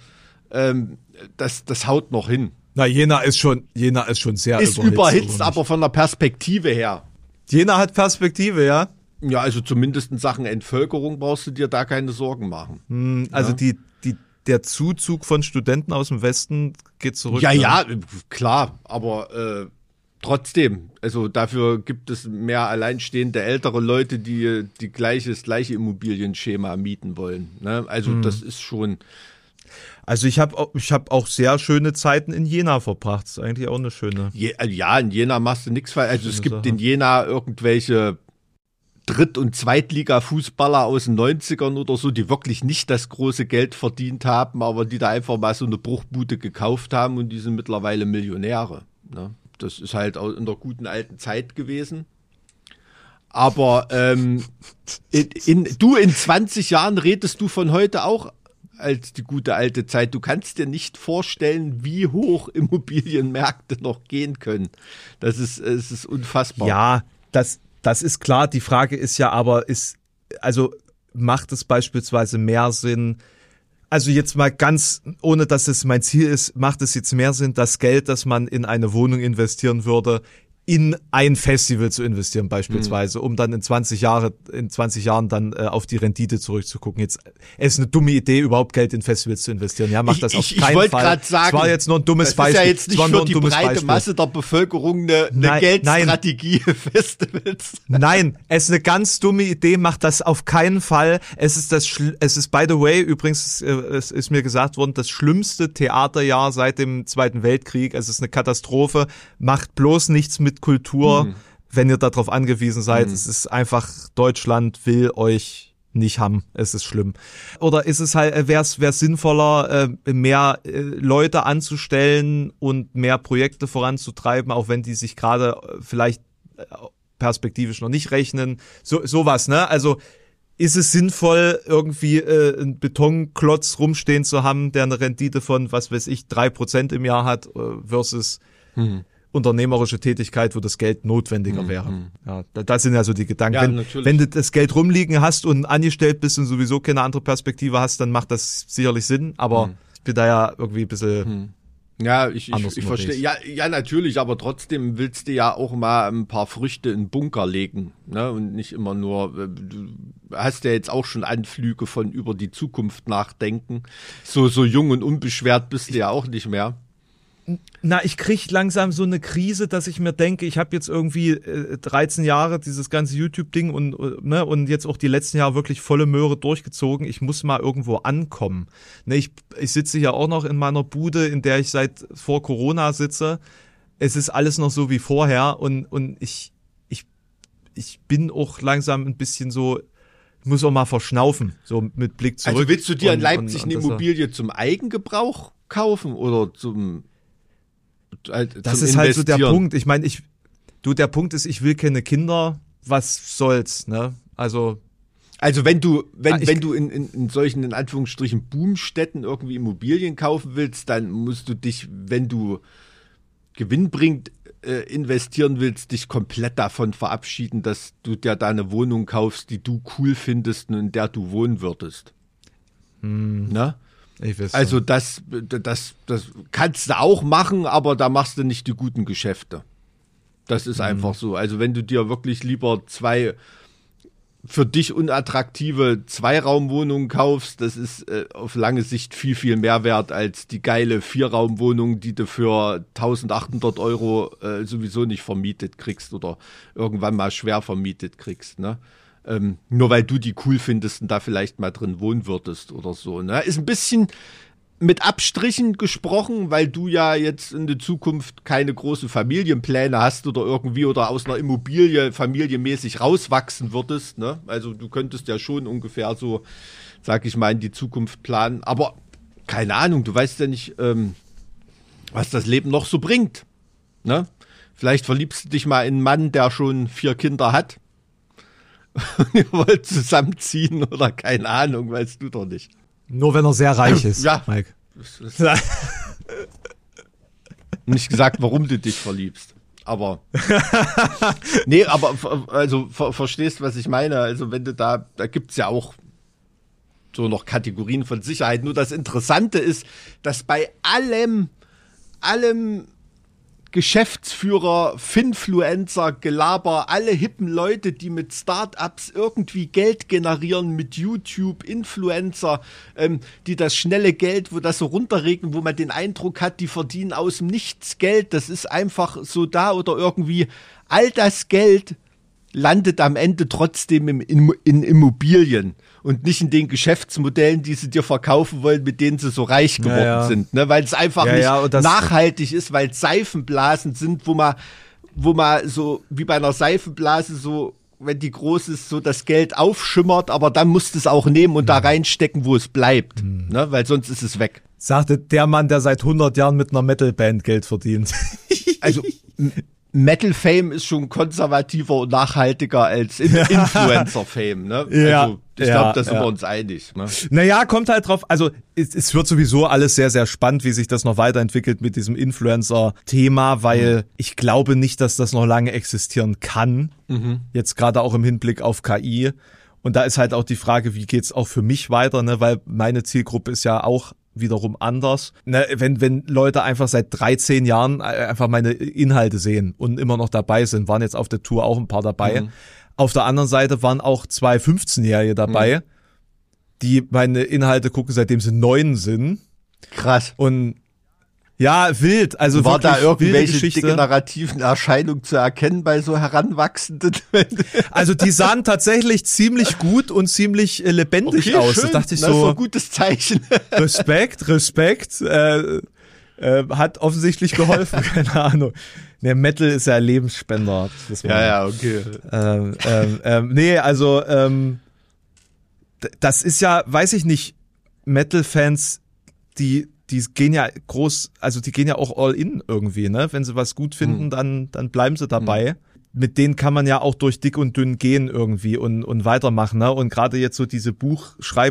das haut noch hin. Na, Jena ist schon sehr überhitzt, aber von der Perspektive her. Jena hat Perspektive, ja? Ja, also zumindest in Sachen Entvölkerung brauchst du dir da keine Sorgen machen. Also der Zuzug von Studenten aus dem Westen geht zurück. Ja, klar, aber trotzdem, also dafür gibt es mehr alleinstehende ältere Leute, die das gleiche Immobilienschema mieten wollen. Ne? Also das ist schon. Also ich hab auch sehr schöne Zeiten in Jena verbracht. Das ist eigentlich auch eine schöne. Ja, in Jena machst du nichts falsch. Also es gibt in Jena irgendwelche Dritt- und Zweitliga-Fußballer aus den 90ern oder so, die wirklich nicht das große Geld verdient haben, aber die da einfach mal so eine Bruchbude gekauft haben und die sind mittlerweile Millionäre. Ne? Das ist halt auch in der guten alten Zeit gewesen. Aber in 20 Jahren redest du von heute auch als die gute alte Zeit. Du kannst dir nicht vorstellen, wie hoch Immobilienmärkte noch gehen können. Es ist unfassbar. Ja, das ist klar. Die Frage ist ja aber, macht es beispielsweise mehr Sinn, also jetzt mal ganz, ohne dass es mein Ziel ist, macht es jetzt mehr Sinn, das Geld, das man in eine Wohnung investieren würde, in ein Festival zu investieren beispielsweise, um dann in 20 Jahren dann auf die Rendite zurückzugucken. Jetzt es ist eine dumme Idee, überhaupt Geld in Festivals zu investieren. Ja, macht das auf keinen Fall. Ich wollte gerade sagen, das war jetzt nur ein dummes Beispiel. Das ist ja jetzt nicht für die breite Masse der Bevölkerung eine Geldstrategie für Festivals. Nein, es ist eine ganz dumme Idee, macht das auf keinen Fall. Es ist by the way, übrigens, es ist mir gesagt worden, das schlimmste Theaterjahr seit dem Zweiten Weltkrieg. Es ist eine Katastrophe. Macht bloß nichts mit Kultur, wenn ihr darauf angewiesen seid. Es ist einfach, Deutschland will euch nicht haben. Es ist schlimm. Oder ist es halt, wär's sinnvoller, mehr Leute anzustellen und mehr Projekte voranzutreiben, auch wenn die sich gerade vielleicht perspektivisch noch nicht rechnen. Sowas, ne? Also ist es sinnvoll, irgendwie einen Betonklotz rumstehen zu haben, der eine Rendite von, was weiß ich, 3% im Jahr hat, versus unternehmerische Tätigkeit, wo das Geld notwendiger wäre. Ja, das sind ja so die Gedanken. Ja, wenn du das Geld rumliegen hast und angestellt bist und sowieso keine andere Perspektive hast, dann macht das sicherlich Sinn, aber ich bin da ja irgendwie ein bisschen Ja, ich anders verstehe. unterwegs. Ja, natürlich, aber trotzdem willst du ja auch mal ein paar Früchte in den Bunker legen, ne? Und nicht immer nur, du hast ja jetzt auch schon Anflüge von über die Zukunft nachdenken. So jung und unbeschwert bist du ja auch nicht mehr. Na, ich krieg langsam so eine Krise, dass ich mir denke, ich habe jetzt irgendwie 13 Jahre dieses ganze YouTube-Ding und jetzt auch die letzten Jahre wirklich volle Möhre durchgezogen. Ich muss mal irgendwo ankommen. Ne, ich sitze ja auch noch in meiner Bude, in der ich seit vor Corona sitze. Es ist alles noch so wie vorher und ich bin auch langsam ein bisschen so, ich muss auch mal verschnaufen, so mit Blick zurück. Also willst du dir in Leipzig und eine Immobilie zum Eigengebrauch kaufen oder zum Das ist halt so der Punkt. Ich meine, der Punkt ist, ich will keine Kinder. Was soll's, ne? Also wenn du in solchen, in Anführungsstrichen, Boomstädten irgendwie Immobilien kaufen willst, dann musst du dich, wenn du gewinnbringend investieren willst, dich komplett davon verabschieden, dass du dir da eine Wohnung kaufst, die du cool findest und in der du wohnen würdest. Ne? ich weiß Also schon. das kannst du auch machen, aber da machst du nicht die guten Geschäfte. Das ist einfach so. Also wenn du dir wirklich lieber 2 für dich unattraktive Zweiraumwohnungen kaufst, das ist auf lange Sicht viel, viel mehr wert als die geile 4-Raumwohnung, die du für 1.800 € sowieso nicht vermietet kriegst oder irgendwann mal schwer vermietet kriegst, ne? Nur weil du die cool findest und da vielleicht mal drin wohnen würdest oder so, ne? Ist ein bisschen mit Abstrichen gesprochen, weil du ja jetzt in der Zukunft keine großen Familienpläne hast oder irgendwie oder aus einer Immobilie familienmäßig rauswachsen würdest, ne? Also du könntest ja schon ungefähr so, sag ich mal, in die Zukunft planen, aber keine Ahnung, du weißt ja nicht, was das Leben noch so bringt, ne? Vielleicht verliebst du dich mal in einen Mann, der schon 4 Kinder hat. Ihr wollt zusammenziehen oder keine Ahnung, weißt du doch nicht. Nur wenn er sehr reich ist, Ja. Mike. Nicht gesagt, warum du dich verliebst. Aber nee, aber also verstehst, was ich meine? Also wenn du da gibt's ja auch so noch Kategorien von Sicherheit. Nur das Interessante ist, dass bei allem Geschäftsführer, Finfluencer, Gelaber, alle hippen Leute, die mit Startups irgendwie Geld generieren, mit YouTube, Influencer, die das schnelle Geld, wo das so runterregnen, wo man den Eindruck hat, die verdienen aus dem Nichts Geld, das ist einfach so da oder irgendwie all das Geld landet am Ende trotzdem in Immobilien und nicht in den Geschäftsmodellen, die sie dir verkaufen wollen, mit denen sie so reich geworden sind, ne? Weil es einfach nicht nachhaltig ist, weil es Seifenblasen sind, wo man so wie bei einer Seifenblase so, wenn die groß ist, so das Geld aufschimmert, aber dann musst du es auch nehmen und da reinstecken, wo es bleibt, ne? Weil sonst ist es weg. Sagte der Mann, der seit 100 Jahren mit einer Metalband Geld verdient. Also Metal-Fame ist schon konservativer und nachhaltiger als Influencer-Fame, ne? Ja, also, ich glaube, da sind wir uns einig. Ne? Naja, kommt halt drauf, also es wird sowieso alles sehr, sehr spannend, wie sich das noch weiterentwickelt mit diesem Influencer-Thema, weil ich glaube nicht, dass das noch lange existieren kann. Jetzt gerade auch im Hinblick auf KI. Und da ist halt auch die Frage, wie geht's auch für mich weiter, ne? Weil meine Zielgruppe ist ja auch wiederum anders. Ne, wenn Leute einfach seit 13 Jahren einfach meine Inhalte sehen und immer noch dabei sind, waren jetzt auf der Tour auch ein paar dabei. Auf der anderen Seite waren auch 2 15-Jährige dabei, die meine Inhalte gucken, seitdem sie 9 sind. Krass. Und ja, wild. Also war wirklich da irgendwelche Geschichte. degenerativen Erscheinungen zu erkennen bei so Heranwachsenden? Also die sahen tatsächlich ziemlich gut und ziemlich lebendig aus. Schön. Da dachte ich Das ist so, ein gutes Zeichen. Respekt. Hat offensichtlich geholfen, keine Ahnung. Der Metal ist ja Lebensspender. Okay. Das ist ja, weiß ich nicht, Metal-Fans, die gehen ja groß, also die gehen ja auch all in irgendwie, ne? Wenn sie was gut finden, dann bleiben sie dabei. Mit denen kann man ja auch durch dick und dünn gehen irgendwie und weitermachen, ne? Und gerade jetzt so diese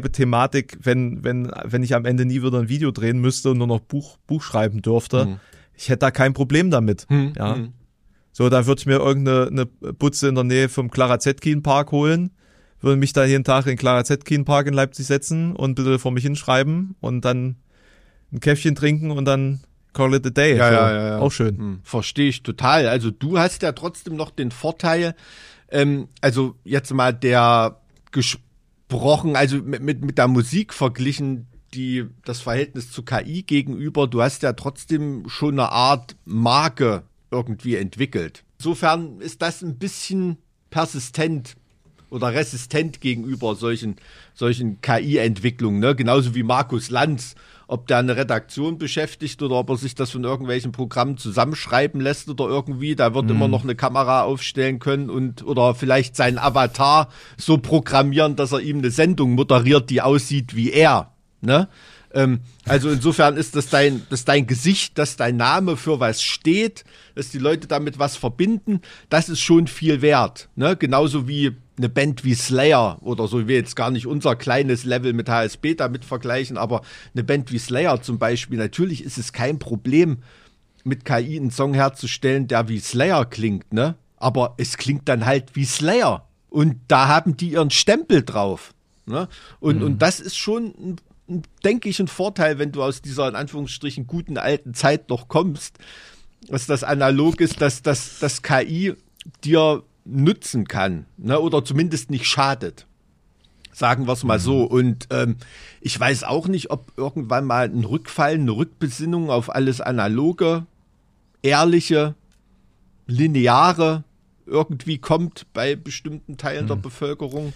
Buchschreibe-Thematik, wenn ich am Ende nie wieder ein Video drehen müsste und nur noch Buch schreiben dürfte, Ich hätte da kein Problem damit. Ja. So, da würde ich mir irgendeine Butze in der Nähe vom Clara Zetkin Park holen, würde mich da jeden Tag in den Clara Zetkin Park in Leipzig setzen und ein bisschen vor mich hinschreiben und dann ein Käffchen trinken und dann call it a day. Ja. Auch schön. Verstehe ich total. Also du hast ja trotzdem noch den Vorteil, also jetzt mal der gesprochen, also mit der Musik verglichen, das Verhältnis zu KI gegenüber, du hast ja trotzdem schon eine Art Marke irgendwie entwickelt. Insofern ist das ein bisschen persistent oder resistent gegenüber solchen KI-Entwicklungen, ne? Genauso wie Markus Lanz, ob der eine Redaktion beschäftigt oder ob er sich das von irgendwelchen Programmen zusammenschreiben lässt oder irgendwie, da wird immer noch eine Kamera aufstellen können oder vielleicht seinen Avatar so programmieren, dass er ihm eine Sendung moderiert, die aussieht wie er, ne? Also insofern ist das dein Gesicht, dass dein Name für was steht, dass die Leute damit was verbinden, das ist schon viel wert, ne? Genauso wie eine Band wie Slayer oder so, ich will jetzt gar nicht unser kleines Level mit HSB damit vergleichen, aber eine Band wie Slayer zum Beispiel, natürlich ist es kein Problem, mit KI einen Song herzustellen, der wie Slayer klingt, ne? Aber es klingt dann halt wie Slayer und da haben die ihren Stempel drauf, ne? Und das ist schon denke ich, ein Vorteil, wenn du aus dieser in Anführungsstrichen guten alten Zeit noch kommst, dass das analog ist, dass das KI dir nützen kann, ne? Oder zumindest nicht schadet. Sagen wir es mal so. Und ich weiß auch nicht, ob irgendwann mal ein Rückfall, eine Rückbesinnung auf alles Analoge, Ehrliche, Lineare irgendwie kommt bei bestimmten Teilen der Bevölkerung.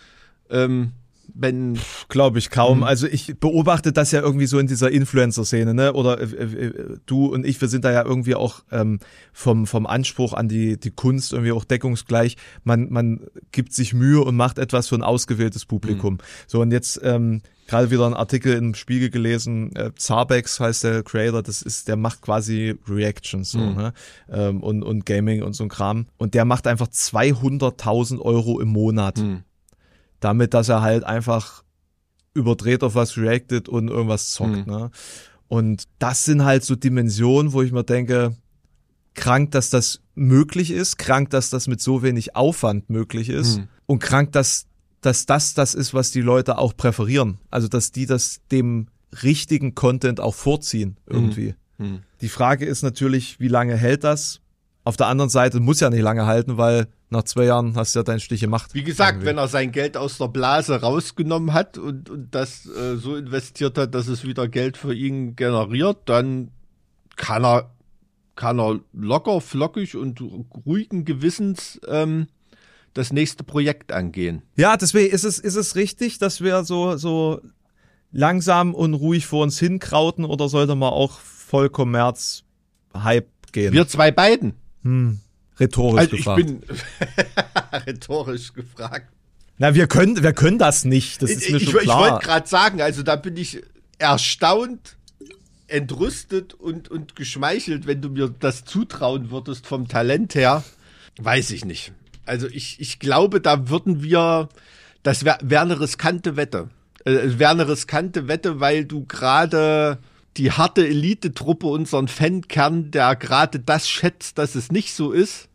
Glaube ich kaum. Also ich beobachte das ja irgendwie so in dieser Influencer-Szene, ne? Oder du und ich, wir sind da ja irgendwie auch vom Anspruch an die Kunst irgendwie auch deckungsgleich. Man gibt sich Mühe und macht etwas für ein ausgewähltes Publikum. So, und jetzt gerade wieder einen Artikel im Spiegel gelesen, Zarbex heißt der Creator, der macht quasi Reactions so, ne? Und Gaming und so ein Kram. Und der macht einfach 200.000 Euro im Monat. Damit, dass er halt einfach überdreht auf was reactet und irgendwas zockt. Ne? Und das sind halt so Dimensionen, wo ich mir denke, krank, dass das möglich ist, krank, dass das mit so wenig Aufwand möglich ist und krank, dass das ist, was die Leute auch präferieren. Also, dass die das dem richtigen Content auch vorziehen irgendwie. Die Frage ist natürlich, wie lange hält das? Auf der anderen Seite muss ja nicht lange halten, weil nach 2 Jahren hast du ja deinen Stich gemacht. Wie gesagt, wenn er sein Geld aus der Blase rausgenommen hat und das so investiert hat, dass es wieder Geld für ihn generiert, dann kann er locker, flockig und ruhigen Gewissens das nächste Projekt angehen. Ja, deswegen ist es richtig, dass wir so langsam und ruhig vor uns hinkrauten, oder sollte man auch voll Kommerz-Hype gehen? Wir zwei beiden. Rhetorisch gefragt. Ich bin rhetorisch gefragt. Na, wir können das nicht, das ist mir schon klar. Ich wollte gerade sagen, also da bin ich erstaunt, entrüstet und geschmeichelt, wenn du mir das zutrauen würdest vom Talent her. Weiß ich nicht. Also ich glaube, da würden wir, das wäre eine riskante Wette. Wäre eine riskante Wette, weil du gerade die harte Elite-Truppe, unseren Fankern, der gerade das schätzt, dass es nicht so ist,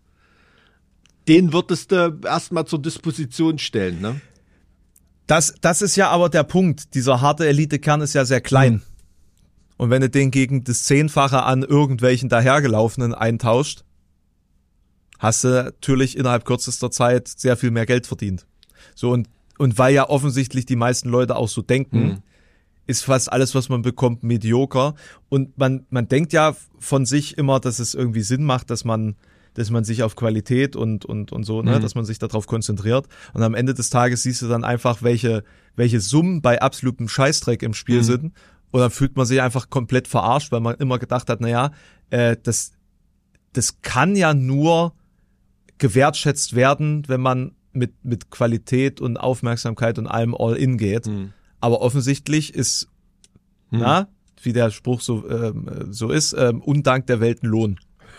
den würdest du erstmal zur Disposition stellen, ne? Das ist ja aber der Punkt. Dieser harte Elite-Kern ist ja sehr klein. Und wenn du den gegen das 10-fache an irgendwelchen dahergelaufenen eintauscht, hast du natürlich innerhalb kürzester Zeit sehr viel mehr Geld verdient. So, und weil ja offensichtlich die meisten Leute auch so denken, ist fast alles, was man bekommt, medioker. Und man denkt ja von sich immer, dass es irgendwie Sinn macht, dass man sich auf Qualität und so, ne, dass man sich darauf konzentriert. Und am Ende des Tages siehst du dann einfach, welche Summen bei absolutem Scheißdreck im Spiel sind. Und dann fühlt man sich einfach komplett verarscht, weil man immer gedacht hat, naja, das kann ja nur gewertschätzt werden, wenn man mit Qualität und Aufmerksamkeit und allem all in geht. Aber offensichtlich ist, wie der Spruch so ist, Undank der Welt ein Lohn.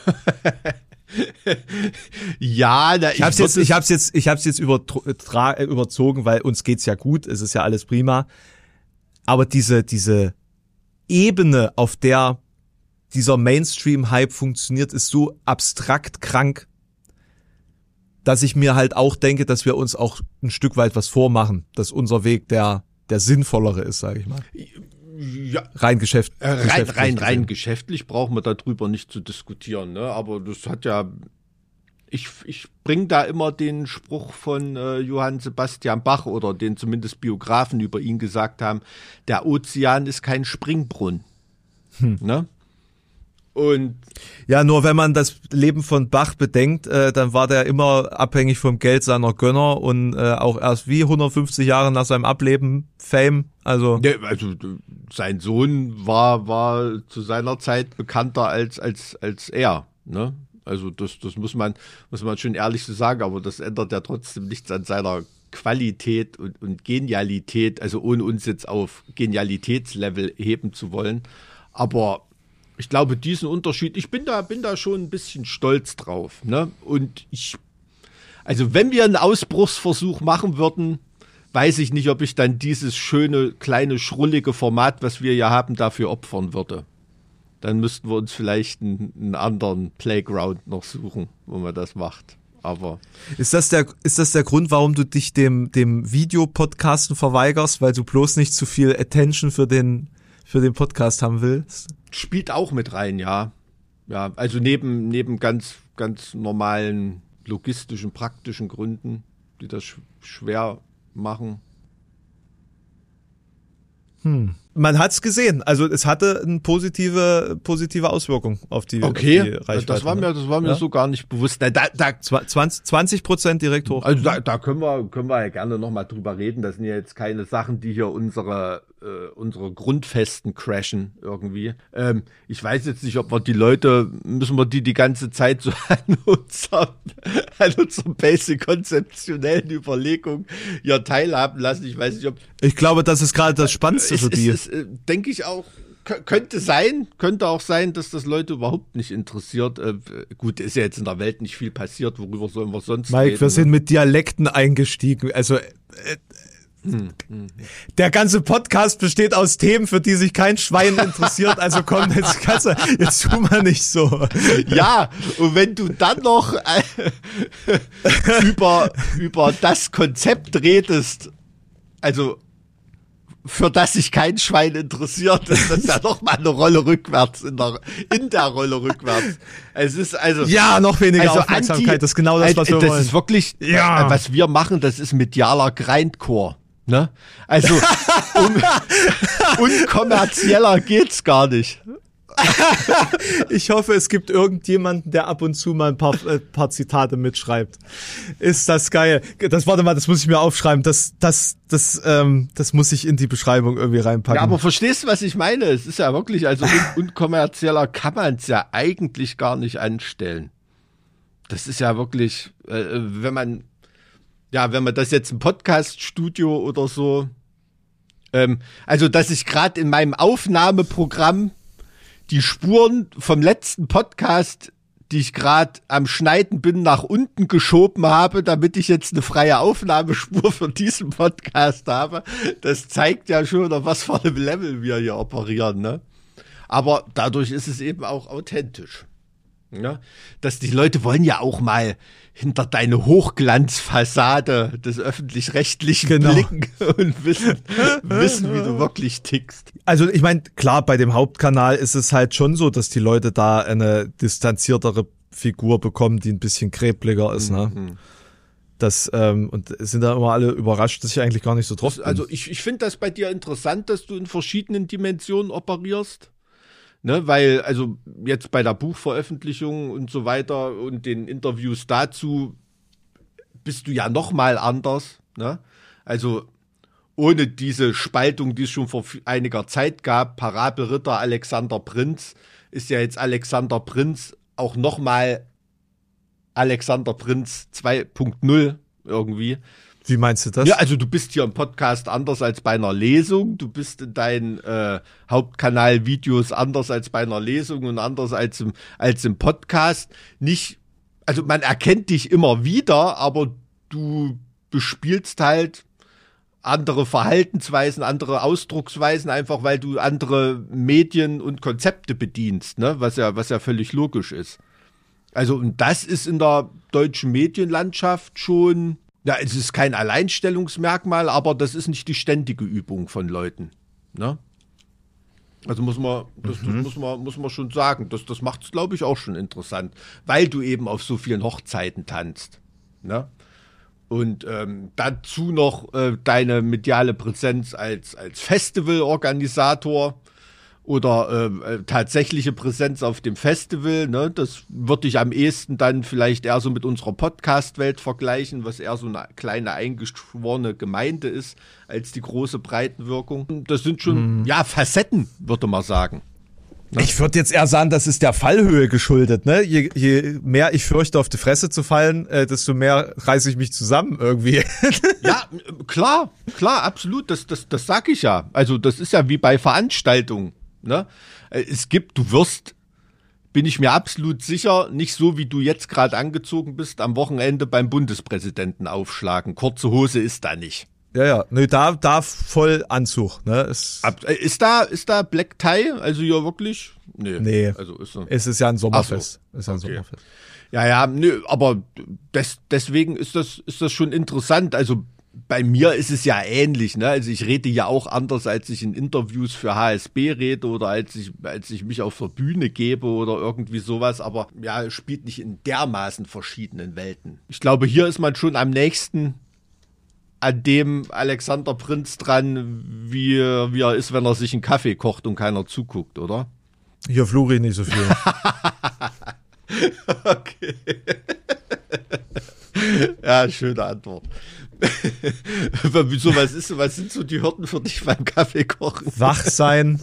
Ja, ich hab's jetzt überzogen, weil uns geht's ja gut, es ist ja alles prima. Aber diese Ebene, auf der dieser Mainstream-Hype funktioniert, ist so abstrakt krank, dass ich mir halt auch denke, dass wir uns auch ein Stück weit was vormachen, dass unser Weg der sinnvollere ist, sage ich mal. Ja, rein geschäftlich brauchen wir darüber nicht zu diskutieren, ne? Aber das hat ja, ich bringe da immer den Spruch von Johann Sebastian Bach oder den zumindest Biografen über ihn gesagt haben, der Ozean ist kein Springbrunnen, ne? Und ja, nur wenn man das Leben von Bach bedenkt, dann war der immer abhängig vom Geld seiner Gönner und auch erst wie 150 Jahre nach seinem Ableben Fame. Also sein Sohn war zu seiner Zeit bekannter als er, ne? Also das muss man schon ehrlich so sagen, aber das ändert ja trotzdem nichts an seiner Qualität und Genialität, also ohne uns jetzt auf Genialitätslevel heben zu wollen, aber ich glaube, diesen Unterschied, ich bin da schon ein bisschen stolz drauf, ne? Und also wenn wir einen Ausbruchsversuch machen würden, weiß ich nicht, ob ich dann dieses schöne, kleine, schrullige Format, was wir ja haben, dafür opfern würde. Dann müssten wir uns vielleicht einen anderen Playground noch suchen, wo man das macht. Aber ist das der Grund, warum du dich dem Videopodcasten verweigerst, weil du bloß nicht zu viel Attention für den Podcast haben willst? Spielt auch mit rein, ja. Ja, also neben ganz, ganz normalen logistischen, praktischen Gründen, die das schwer machen. Man hat's gesehen, also es hatte eine positive Auswirkung auf die Reichweite. Das war mir so gar nicht bewusst. 20% direkt hoch. Also da können wir ja gerne nochmal drüber reden. Das sind ja jetzt keine Sachen, die hier unsere Grundfesten crashen irgendwie. Ich weiß jetzt nicht, ob wir müssen wir die ganze Zeit so an unserer basic konzeptionellen Überlegung hier teilhaben lassen. Ich weiß nicht, ob... Ich glaube, das ist gerade das Spannendste für die. Denke ich auch. Könnte auch sein, dass das Leute überhaupt nicht interessiert. Gut, ist ja jetzt in der Welt nicht viel passiert, worüber sollen wir sonst Mike, reden? Wir sind mit Dialekten eingestiegen. Also der ganze Podcast besteht aus Themen, für die sich kein Schwein interessiert. Also komm, jetzt tu mal nicht so. Ja, und wenn du dann noch über das Konzept redest, also für das sich kein Schwein interessiert, ist das ja noch mal eine Rolle rückwärts in der Rolle rückwärts. Es ist also ja noch weniger Aufmerksamkeit. Das ist genau das, was wir wollen. Das ist wirklich, was wir machen. Das ist medialer Grindcore. Ne? Also unkommerzieller geht's gar nicht. Ich hoffe, es gibt irgendjemanden, der ab und zu mal ein paar Zitate mitschreibt. Ist das geil. Warte mal, das muss ich mir aufschreiben. Das muss ich in die Beschreibung irgendwie reinpacken. Ja, aber verstehst du, was ich meine? Es ist ja wirklich, also unkommerzieller kann man es ja eigentlich gar nicht anstellen. Das ist ja wirklich, wenn man das jetzt im Podcast-Studio oder so, also dass ich gerade in meinem Aufnahmeprogramm die Spuren vom letzten Podcast, die ich gerade am Schneiden bin, nach unten geschoben habe, damit ich jetzt eine freie Aufnahmespur für diesen Podcast habe. Das zeigt ja schon, auf was für einem Level wir hier operieren, ne? Aber dadurch ist es eben auch authentisch. Ja? Dass die Leute wollen ja auch mal hinter deine Hochglanzfassade des Öffentlich-Rechtlichen blicken und wissen, wie du wirklich tickst. Also ich meine, klar, bei dem Hauptkanal ist es halt schon so, dass die Leute da eine distanziertere Figur bekommen, die ein bisschen kräbliger ist, ne? Das, und sind da immer alle überrascht, dass ich eigentlich gar nicht so drauf bin. Also ich finde das bei dir interessant, dass du in verschiedenen Dimensionen operierst. Ne, weil, also jetzt bei der Buchveröffentlichung und so weiter und den Interviews dazu bist du ja noch mal anders. Ne? Also ohne diese Spaltung, die es schon vor einiger Zeit gab, Parabelritter Alexander Prinz, ist ja jetzt Alexander Prinz auch noch mal Alexander Prinz 2.0 irgendwie. Wie meinst du das? Ja, also du bist hier im Podcast anders als bei einer Lesung. Du bist in deinen Hauptkanal-Videos anders als bei einer Lesung und anders als im Podcast. Nicht, also man erkennt dich immer wieder, aber du bespielst halt andere Verhaltensweisen, andere Ausdrucksweisen, einfach weil du andere Medien und Konzepte bedienst, ne? Was ja völlig logisch ist. Also, und das ist in der deutschen Medienlandschaft schon, ja, es ist kein Alleinstellungsmerkmal, aber das ist nicht die ständige Übung von Leuten, ne? Also muss man schon sagen, das macht es, glaube ich, auch schon interessant, weil du eben auf so vielen Hochzeiten tanzt, ne? Und dazu noch deine mediale Präsenz als Festivalorganisator oder tatsächliche Präsenz auf dem Festival, ne? Das würde ich am ehesten dann vielleicht eher so mit unserer Podcast-Welt vergleichen, was eher so eine kleine eingeschworene Gemeinde ist, als die große Breitenwirkung. Das sind schon, Facetten, würde man sagen. Ich würde jetzt eher sagen, das ist der Fallhöhe geschuldet, ne? Je mehr ich fürchte, auf die Fresse zu fallen, desto mehr reiße ich mich zusammen irgendwie. Ja, klar, absolut, das sag ich ja. Also das ist ja wie bei Veranstaltungen, ne? Du wirst, bin ich mir absolut sicher, nicht so wie du jetzt gerade angezogen bist, am Wochenende beim Bundespräsidenten aufschlagen. Kurze Hose ist da nicht. Ja, ne, da voll Anzug, ne? Ist da Black Tie? Also ja wirklich? Nee. Also es ist ja ein Sommerfest. So. Ist ja ein Okay. Sommerfest. Ja, nö, aber deswegen ist das schon interessant. Also bei mir ist es ja ähnlich, ne? Also ich rede ja auch anders, als ich in Interviews für HSB rede oder als ich mich auf der Bühne gebe oder irgendwie sowas, aber ja, spielt nicht in dermaßen verschiedenen Welten. Ich glaube, hier ist man schon am nächsten an dem Alexander Prinz dran, wie er ist, wenn er sich einen Kaffee kocht und keiner zuguckt, oder? Hier fluche ich nicht so viel. Okay. Ja, schöne Antwort. Wieso, was sind so die Hürden für dich beim Kaffeekochen? Wach sein.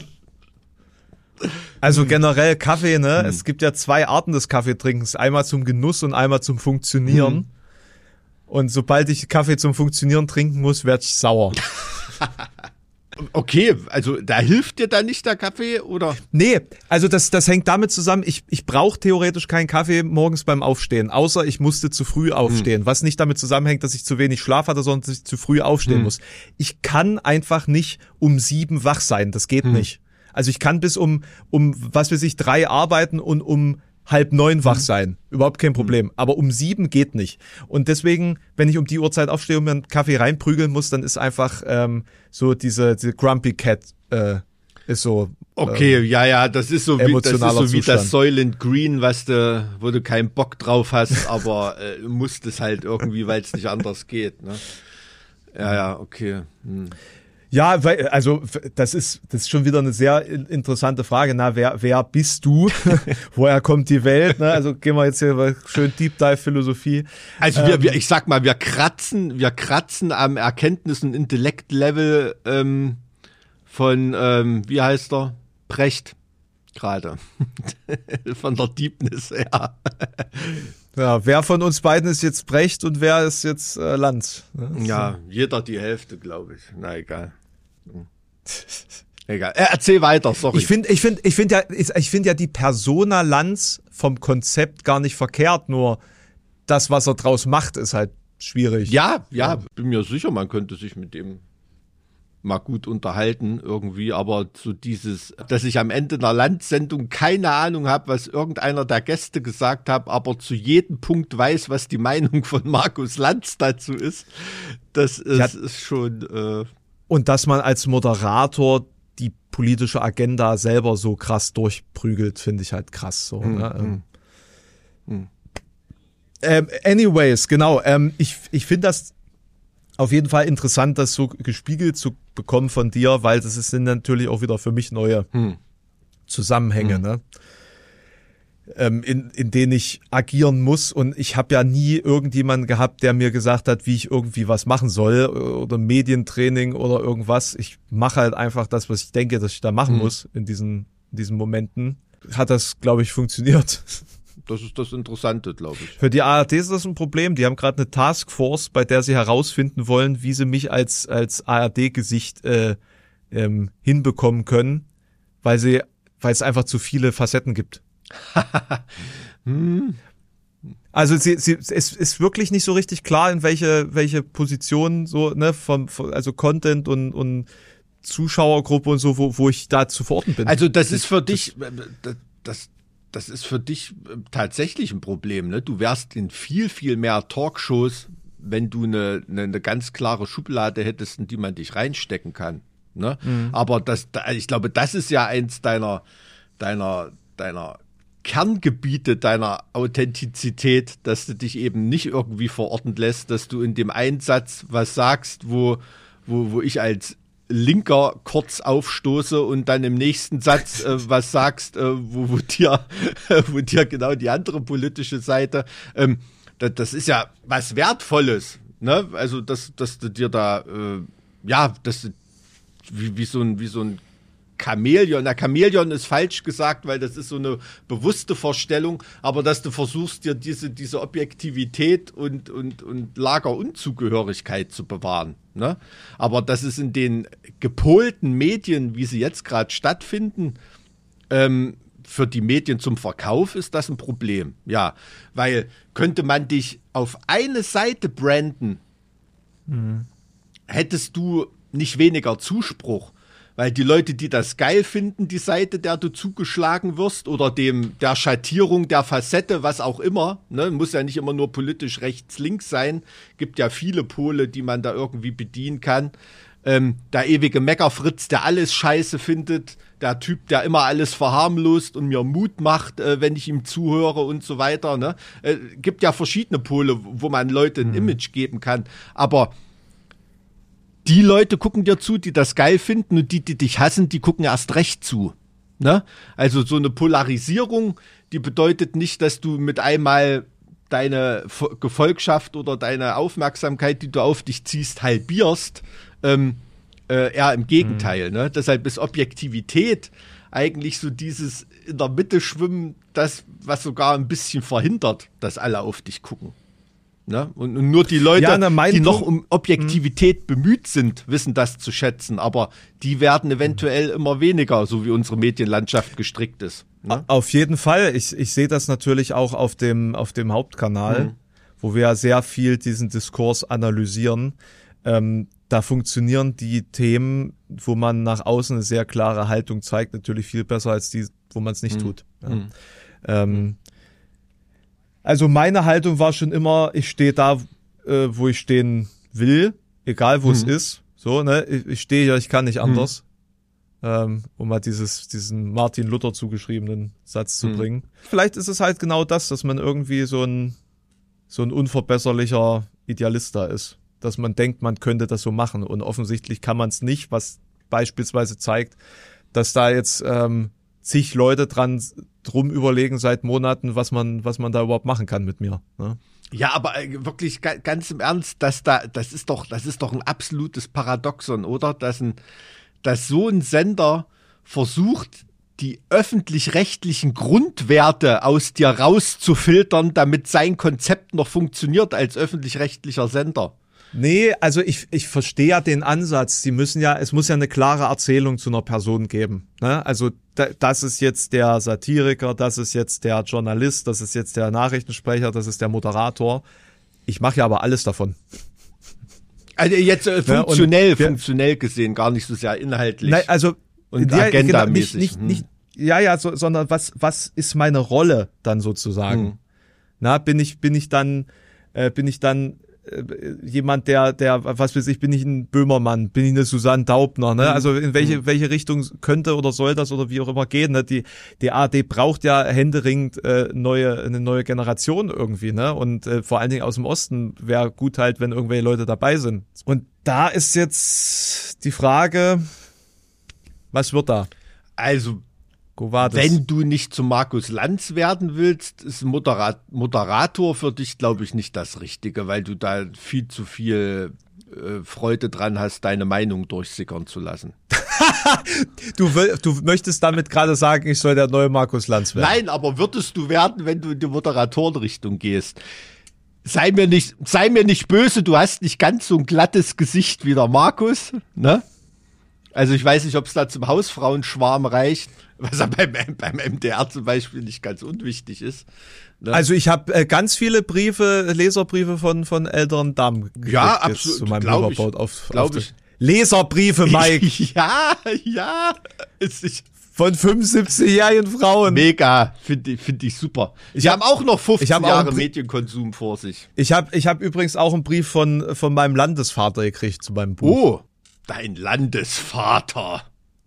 Also generell Kaffee, ne? Es gibt ja 2 Arten des Kaffeetrinkens. Einmal zum Genuss und einmal zum Funktionieren. Und sobald ich Kaffee zum Funktionieren trinken muss, werde ich sauer. Okay, also da hilft dir dann nicht der Kaffee, oder? Nee, also das hängt damit zusammen, ich brauche theoretisch keinen Kaffee morgens beim Aufstehen, außer ich musste zu früh aufstehen, was nicht damit zusammenhängt, dass ich zu wenig Schlaf hatte, sondern dass ich zu früh aufstehen muss. Ich kann einfach nicht um 7 wach sein, das geht nicht. Also ich kann bis um was weiß ich, 3 arbeiten und um 8:30 wach sein. Überhaupt kein Problem. Aber um 7 geht nicht. Und deswegen, wenn ich um die Uhrzeit aufstehe und mir einen Kaffee reinprügeln muss, dann ist einfach so diese Grumpy Cat ist so. Okay, ja, das ist so wie Zustand. das Soylent Green, wo du keinen Bock drauf hast, aber musst es halt irgendwie, weil es nicht anders geht. Ne? Ja, okay. Ja, also das ist schon wieder eine sehr interessante Frage. Na, wer bist du? Woher kommt die Welt? Ne? Also gehen wir jetzt hier schön Deep Dive Philosophie. Also ich sag mal, wir kratzen am Erkenntnis- und Intellekt-Level von wie heißt er? Brecht gerade. Von der Deepness her. Ja, wer von uns beiden ist jetzt Brecht und wer ist jetzt Lanz? Ne? Ja, jeder die Hälfte, glaube ich. Na, egal. Egal. Erzähl weiter, sorry. Ich finde ja die Persona Lanz vom Konzept gar nicht verkehrt, nur das, was er draus macht, ist halt schwierig. Ja, bin mir sicher, man könnte sich mit dem mal gut unterhalten irgendwie, aber so dieses, dass ich am Ende einer Lanz-Sendung keine Ahnung habe, was irgendeiner der Gäste gesagt hat, aber zu jedem Punkt weiß, was die Meinung von Markus Lanz dazu ist, das ist schon... Und dass man als Moderator die politische Agenda selber so krass durchprügelt, finde ich halt krass. So, ne? Anyways, genau. Ich finde das auf jeden Fall interessant, das so gespiegelt zu bekommen von dir, weil das sind natürlich auch wieder für mich neue Zusammenhänge, ne? In denen ich agieren muss. Und ich habe ja nie irgendjemanden gehabt, der mir gesagt hat, wie ich irgendwie was machen soll oder Medientraining oder irgendwas. Ich mache halt einfach das, was ich denke, dass ich da machen muss in diesen Momenten. Hat das, glaube ich, funktioniert. Das ist das Interessante, glaube ich. Für die ARD ist das ein Problem. Die haben gerade eine Taskforce, bei der sie herausfinden wollen, wie sie mich als ARD-Gesicht hinbekommen können, weil es einfach zu viele Facetten gibt. Also es ist wirklich nicht so richtig klar, in welche Position so, ne, also Content und Zuschauergruppe und so, wo ich da zu verorten bin. Also das ist für dich, das ist für dich tatsächlich ein Problem, ne? Du wärst in viel, viel mehr Talkshows, wenn du eine ganz klare Schublade hättest, in die man dich reinstecken kann, ne? Aber ich glaube, das ist ja eins deiner Kerngebiete deiner Authentizität, dass du dich eben nicht irgendwie verorten lässt, dass du in dem Einsatz was sagst, wo ich als Linker kurz aufstoße und dann im nächsten Satz was sagst, wo dir genau die andere politische Seite, das ist ja was Wertvolles, ne? Also dass du dir da dass du wie so ein Chamäleon. Na, Chamäleon ist falsch gesagt, weil das ist so eine bewusste Vorstellung, aber dass du versuchst, dir diese Objektivität und Lagerunzugehörigkeit zu bewahren, ne? Aber das ist in den gepolten Medien, wie sie jetzt gerade stattfinden, für die Medien zum Verkauf ist das ein Problem. Ja, weil könnte man dich auf eine Seite branden, hättest du nicht weniger Zuspruch. Weil die Leute, die das geil finden, die Seite, der du zugeschlagen wirst, oder der Schattierung der Facette, was auch immer, ne, muss ja nicht immer nur politisch rechts-links sein, gibt ja viele Pole, die man da irgendwie bedienen kann. Der ewige Meckerfritz, der alles scheiße findet, der Typ, der immer alles verharmlost und mir Mut macht, wenn ich ihm zuhöre und so weiter, ne. Gibt ja verschiedene Pole, wo man Leute ein Image geben kann, aber die Leute gucken dir zu, die das geil finden, und die dich hassen, die gucken erst recht zu, ne? Also so eine Polarisierung, die bedeutet nicht, dass du mit einmal deine Gefolgschaft oder deine Aufmerksamkeit, die du auf dich ziehst, halbierst. Eher im Gegenteil, ne? Deshalb ist Objektivität eigentlich so dieses in der Mitte schwimmen, das, was sogar ein bisschen verhindert, dass alle auf dich gucken. Ne? Und nur die Leute, die noch um Objektivität bemüht sind, wissen das zu schätzen. Aber die werden eventuell immer weniger, so wie unsere Medienlandschaft gestrickt ist. Ne? Auf jeden Fall. Ich sehe das natürlich auch auf dem Hauptkanal, wo wir ja sehr viel diesen Diskurs analysieren. Da funktionieren die Themen, wo man nach außen eine sehr klare Haltung zeigt, natürlich viel besser als die, wo man es nicht tut. Ja. Also meine Haltung war schon immer, ich stehe da, wo ich stehen will, egal wo es ist. So, ne, ich stehe hier, ich kann nicht anders. Um mal diesen Martin Luther zugeschriebenen Satz zu bringen. Vielleicht ist es halt genau das, dass man irgendwie so ein unverbesserlicher Idealist da ist. Dass man denkt, man könnte das so machen. Und offensichtlich kann man es nicht, was beispielsweise zeigt, dass da jetzt zig Leute drum überlegen seit Monaten, was man da überhaupt machen kann mit mir. Ne? Ja, aber wirklich ganz im Ernst, das ist doch ein absolutes Paradoxon, oder? Dass so ein Sender versucht, die öffentlich-rechtlichen Grundwerte aus dir rauszufiltern, damit sein Konzept noch funktioniert als öffentlich-rechtlicher Sender. Nee, also ich verstehe ja den Ansatz. Es muss ja eine klare Erzählung zu einer Person geben. Ne? Also das ist jetzt der Satiriker, das ist jetzt der Journalist, das ist jetzt der Nachrichtensprecher, das ist der Moderator. Ich mache ja aber alles davon. Also jetzt funktionell gesehen, gar nicht so sehr inhaltlich. Nein, also und agendamäßig. Sondern was ist meine Rolle dann sozusagen? Na, bin ich dann jemand, der, was weiß ich, bin ich ein Böhmermann, bin ich eine Susanne Daubner, ne? Also in welche Richtung könnte oder soll das oder wie auch immer gehen, ne? Die ARD braucht ja händeringend eine neue Generation irgendwie, ne? Und vor allen Dingen aus dem Osten wäre gut halt, wenn irgendwelche Leute dabei sind. Und da ist jetzt die Frage, was wird da? Also, wenn du nicht zu Markus Lanz werden willst, ist Moderator für dich, glaube ich, nicht das Richtige, weil du da viel zu viel Freude dran hast, deine Meinung durchsickern zu lassen. Du möchtest damit gerade sagen, ich soll der neue Markus Lanz werden? Nein, aber würdest du werden, wenn du in die Moderatorenrichtung gehst? Sei mir nicht böse, du hast nicht ganz so ein glattes Gesicht wie der Markus, ne? Also ich weiß nicht, ob es da zum Hausfrauenschwarm reicht, was ja beim MDR zum Beispiel nicht ganz unwichtig ist. Ne? Also ich habe ganz viele Leserbriefe von älteren Damen gekriegt. Ja, absolut. Zu meinem Glaube ich. Leserbriefe, Mike. Ja. Von 75-jährigen Frauen. Mega, finde ich super. Die haben auch noch 15 Jahre Medienkonsum vor sich. Ich hab übrigens auch einen Brief von meinem Landesvater gekriegt zu meinem Buch. Oh, dein Landesvater.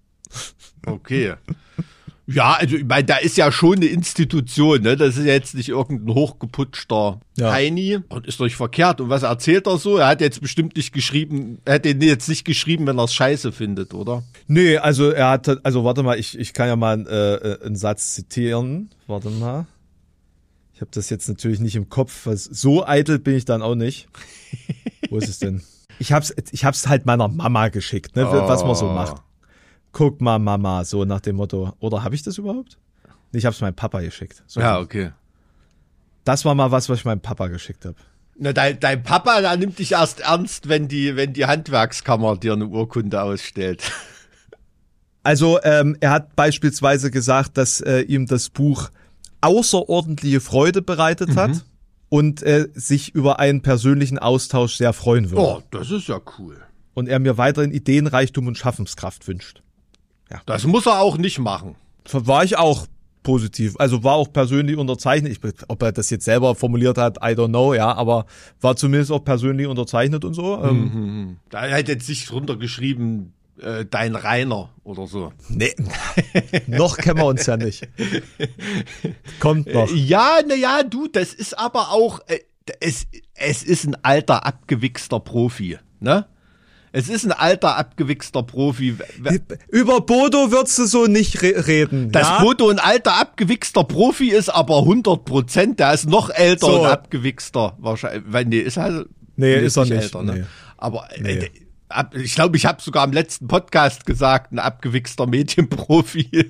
Okay. Ja, also ich meine, da ist ja schon eine Institution, ne? Das ist ja jetzt nicht irgendein hochgeputschter Heini und ist doch nicht verkehrt. Und was erzählt er so? Er hat jetzt bestimmt nicht geschrieben, er hat den jetzt nicht geschrieben, wenn er es scheiße findet, oder? Nee, also warte mal, ich kann ja mal einen Satz zitieren. Warte mal. Ich habe das jetzt natürlich nicht im Kopf, weil so eitel bin ich dann auch nicht. Wo ist es denn? Ich hab's halt meiner Mama geschickt, ne? Was man so macht. Guck mal, Mama, so nach dem Motto. Oder habe ich das überhaupt? Nee, ich habe es meinem Papa geschickt. So. Ja, okay. Das war mal was ich meinem Papa geschickt habe. Na, dein Papa, der nimmt dich erst ernst, wenn die Handwerkskammer dir eine Urkunde ausstellt. Also er hat beispielsweise gesagt, dass ihm das Buch außerordentliche Freude bereitet hat und sich über einen persönlichen Austausch sehr freuen würde. Oh, das ist ja cool. Und er mir weiterhin Ideenreichtum und Schaffenskraft wünscht. Ja. Das muss er auch nicht machen. War ich auch positiv. Also war auch persönlich unterzeichnet. Ob er das jetzt selber formuliert hat, I don't know, ja, aber war zumindest auch persönlich unterzeichnet und so. Da hat jetzt nicht runtergeschrieben, dein Rainer oder so. Nee, noch kennen wir uns ja nicht. Kommt noch. Ja, du, das ist aber auch, es ist ein alter, abgewichster Profi, ne? Es ist ein alter, abgewichster Profi. Über Bodo würdest du so nicht reden. Dass Bodo ein alter, abgewichster Profi ist, aber 100%, der ist noch älter und abgewichster. Wahrscheinlich, weil, ist er nicht älter, ne? Nee. Aber ich glaube, ich habe sogar im letzten Podcast gesagt, ein abgewichster Medienprofi.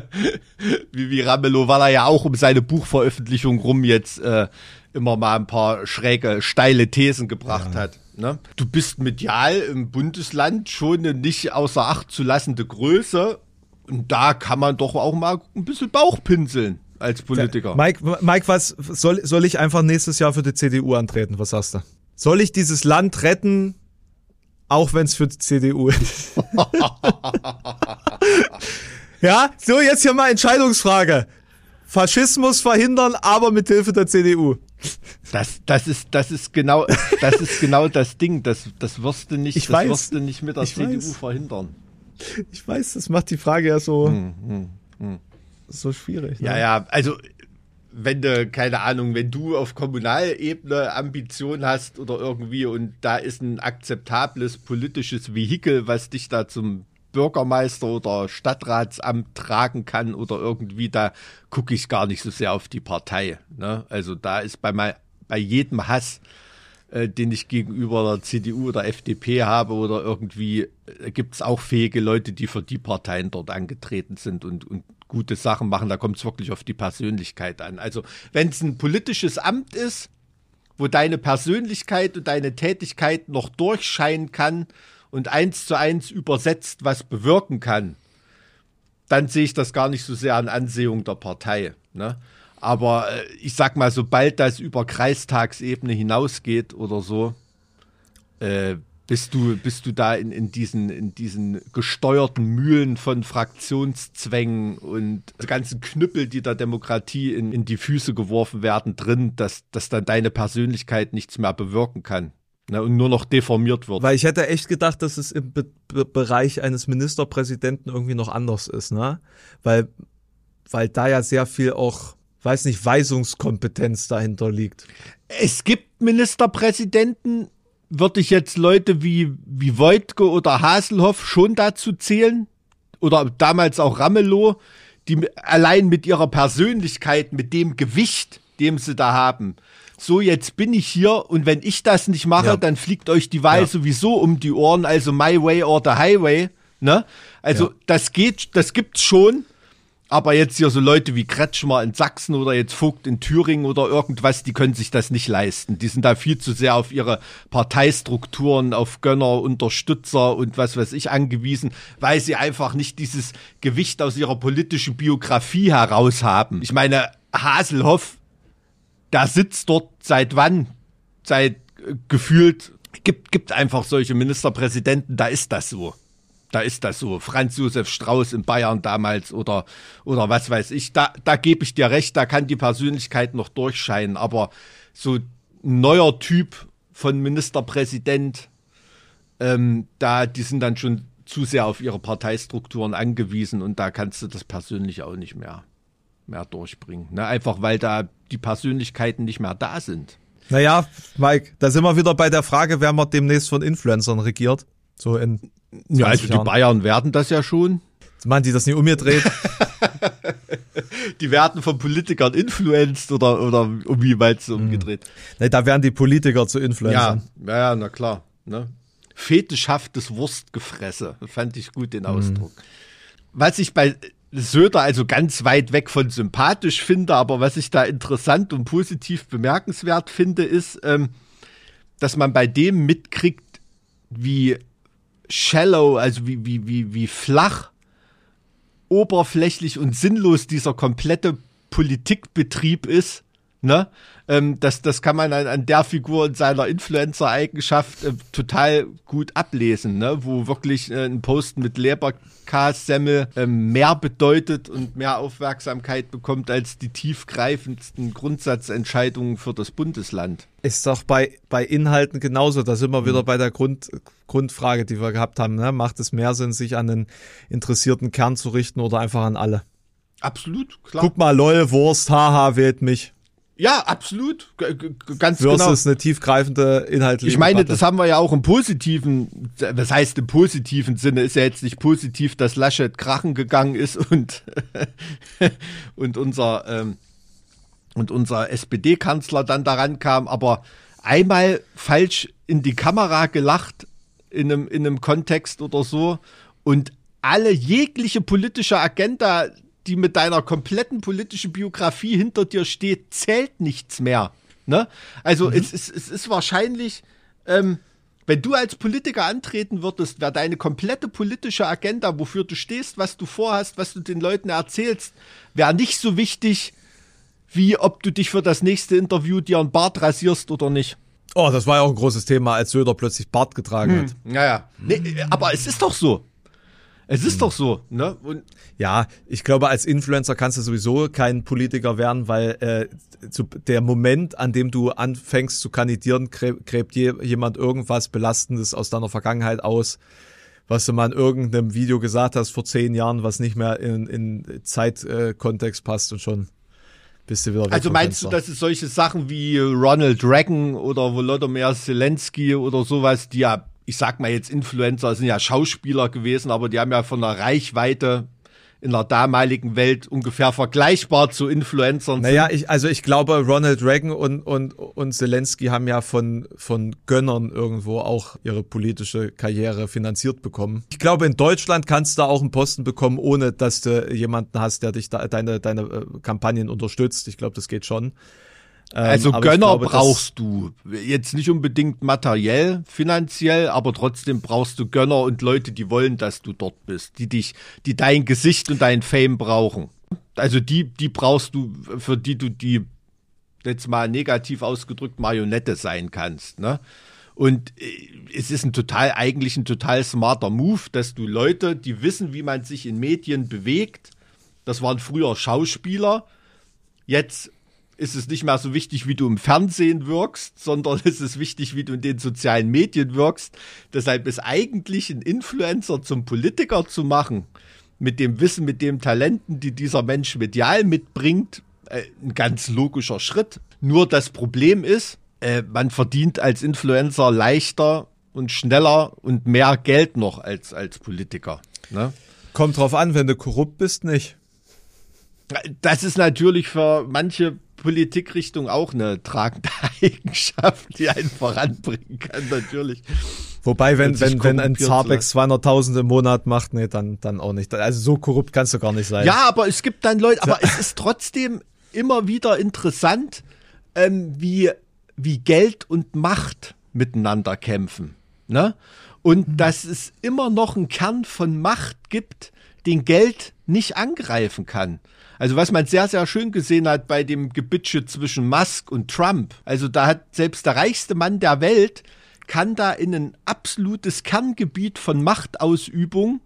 wie Ramelow, weil er ja auch um seine Buchveröffentlichung rum jetzt immer mal ein paar schräge, steile Thesen gebracht hat. Ne? Du bist medial im Bundesland schon eine nicht außer Acht zu lassende Größe und da kann man doch auch mal ein bisschen Bauch pinseln als Politiker. Mike, was soll ich einfach nächstes Jahr für die CDU antreten? Was sagst du? Soll ich dieses Land retten, auch wenn es für die CDU ist? Ja, so jetzt hier mal Entscheidungsfrage. Faschismus verhindern, aber mit Hilfe der CDU. Das ist genau das Ding. Das wirst du nicht, wirst du nicht mit der CDU verhindern. Ich weiß, das macht die Frage ja so schwierig. Ne? Ja, also wenn du auf Kommunalebene Ambition hast oder irgendwie und da ist ein akzeptables politisches Vehikel, was dich da zum Bürgermeister oder Stadtratsamt tragen kann oder irgendwie, da gucke ich gar nicht so sehr auf die Partei. Ne? Also da ist bei jedem Hass, den ich gegenüber der CDU oder FDP habe oder irgendwie, gibt es auch fähige Leute, die für die Parteien dort angetreten sind und gute Sachen machen. Da kommt es wirklich auf die Persönlichkeit an. Also wenn es ein politisches Amt ist, wo deine Persönlichkeit und deine Tätigkeit noch durchscheinen kann, und 1:1 übersetzt was bewirken kann, dann sehe ich das gar nicht so sehr an Ansehung der Partei. Ne? Aber ich sag mal, sobald das über Kreistagsebene hinausgeht oder so, bist du da in diesen gesteuerten Mühlen von Fraktionszwängen und die ganzen Knüppel, die der Demokratie in die Füße geworfen werden, drin, dass dann deine Persönlichkeit nichts mehr bewirken kann. Ne, und nur noch deformiert wird. Weil ich hätte echt gedacht, dass es im Bereich eines Ministerpräsidenten irgendwie noch anders ist, ne? Weil da ja sehr viel auch, weiß nicht, Weisungskompetenz dahinter liegt. Es gibt Ministerpräsidenten, würde ich jetzt Leute wie Woidke oder Haselhoff schon dazu zählen? Oder damals auch Ramelow, die allein mit ihrer Persönlichkeit, mit dem Gewicht, dem sie da haben, so, jetzt bin ich hier und wenn ich das nicht mache, dann fliegt euch die Wahl sowieso um die Ohren, also my way or the highway, ne? Also das gibt's schon, Aber jetzt hier so Leute wie Kretschmer in Sachsen oder jetzt Vogt in Thüringen oder irgendwas, die können sich das nicht leisten. Die sind da viel zu sehr auf ihre Parteistrukturen, auf Gönner, Unterstützer und was weiß ich angewiesen, weil sie einfach nicht dieses Gewicht aus ihrer politischen Biografie heraus haben. Ich meine, Haselhoff, der sitzt dort seit wann? Seit gefühlt, gibt einfach solche Ministerpräsidenten, da ist das so. Da ist das so. Franz Josef Strauß in Bayern damals oder was weiß ich. Da gebe ich dir recht, da kann die Persönlichkeit noch durchscheinen. Aber so ein neuer Typ von Ministerpräsident, die sind dann schon zu sehr auf ihre Parteistrukturen angewiesen und da kannst du das persönlich auch nicht mehr durchbringen. Ne? Einfach weil da die Persönlichkeiten nicht mehr da sind. Naja, Mike, da sind wir wieder bei der Frage, wer man demnächst von Influencern regiert. So in 20 also Jahren. Die Bayern werden das ja schon. Meinen die das nicht umgedreht? Die werden von Politikern influenced oder wie meinst du umgedreht? Nee, da werden die Politiker zu Influencern. Ja, na klar. Ne? Fetischhaftes Wurstgefresse. Fand ich gut den Ausdruck. Was ich bei Söder also ganz weit weg von sympathisch finde, aber was ich da interessant und positiv bemerkenswert finde, ist, dass man bei dem mitkriegt, wie shallow, also wie flach, oberflächlich und sinnlos dieser komplette Politikbetrieb ist, ne? Das kann man an der Figur in seiner Influencer-Eigenschaft total gut ablesen, ne? Wo wirklich ein Post mit Leberkassemmel mehr bedeutet und mehr Aufmerksamkeit bekommt als die tiefgreifendsten Grundsatzentscheidungen für das Bundesland. Ist doch bei Inhalten genauso. Da sind wir wieder bei der Grundfrage, die wir gehabt haben. Ne? Macht es mehr Sinn, sich an den interessierten Kern zu richten oder einfach an alle? Absolut, klar. Guck mal, lol, Wurst, haha, wählt mich. Ja, absolut, ganz versus genau. Versus eine tiefgreifende inhaltliche Ich meine, Debatte. das haben wir ja auch im positiven, das heißt im positiven Sinne, ist ja jetzt nicht positiv, dass Laschet krachen gegangen ist und unser SPD-Kanzler dann daran kam, aber einmal falsch in die Kamera gelacht in einem Kontext oder so und alle jegliche politische Agenda, die mit deiner kompletten politischen Biografie hinter dir steht, zählt nichts mehr. Ne? Also es ist wahrscheinlich, wenn du als Politiker antreten würdest, wäre deine komplette politische Agenda, wofür du stehst, was du vorhast, was du den Leuten erzählst, wäre nicht so wichtig, wie ob du dich für das nächste Interview dir einen Bart rasierst oder nicht. Oh, das war ja auch ein großes Thema, als Söder plötzlich Bart getragen hat. Naja, nee, aber es ist doch so. Es ist doch so, ne? Und ja, ich glaube, als Influencer kannst du sowieso kein Politiker werden, weil der Moment, an dem du anfängst zu kandidieren, gräbt jemand irgendwas Belastendes aus deiner Vergangenheit aus, was du mal in irgendeinem Video gesagt hast vor 10 Jahren, was nicht mehr in Zeitkontext passt und schon bist du wieder weg. Also meinst du, dass es solche Sachen wie Ronald Reagan oder Volodymyr Zelensky oder sowas, die ja, ich sag mal jetzt Influencer, sind ja Schauspieler gewesen, aber die haben ja von der Reichweite in der damaligen Welt ungefähr vergleichbar zu Influencern. Naja, ich glaube, Ronald Reagan und Zelensky haben ja von Gönnern irgendwo auch ihre politische Karriere finanziert bekommen. Ich glaube, in Deutschland kannst du auch einen Posten bekommen, ohne dass du jemanden hast, der dich deine Kampagnen unterstützt. Ich glaube, das geht schon. Also Gönner brauchst du. Jetzt nicht unbedingt materiell, finanziell, aber trotzdem brauchst du Gönner und Leute, die wollen, dass du dort bist, die dein Gesicht und dein Fame brauchen. Also die brauchst du, für die du die, jetzt mal negativ ausgedrückt, Marionette sein kannst, ne? Und es ist eigentlich ein total smarter Move, dass du Leute, die wissen, wie man sich in Medien bewegt, das waren früher Schauspieler, jetzt ist es nicht mehr so wichtig, wie du im Fernsehen wirkst, sondern es ist wichtig, wie du in den sozialen Medien wirkst. Deshalb ist eigentlich ein Influencer zum Politiker zu machen, mit dem Wissen, mit dem Talenten, die dieser Mensch medial mitbringt, ein ganz logischer Schritt. Nur das Problem ist, man verdient als Influencer leichter und schneller und mehr Geld noch als Politiker. Ne? Kommt drauf an, wenn du korrupt bist, nicht. Das ist natürlich für manche Politikrichtung auch eine tragende Eigenschaft, die einen voranbringen kann, natürlich. Wobei, wenn ein Zarbeck zu 200.000 im Monat macht, nee, dann auch nicht. Also so korrupt kannst du gar nicht sein. Ja, aber es gibt dann Leute, aber es ist trotzdem immer wieder interessant, wie Geld und Macht miteinander kämpfen. Ne? Und dass es immer noch einen Kern von Macht gibt, den Geld nicht angreifen kann. Also was man sehr, sehr schön gesehen hat bei dem Gebitsche zwischen Musk und Trump. Also da hat selbst der reichste Mann der Welt kann da in ein absolutes Kerngebiet von Machtausübung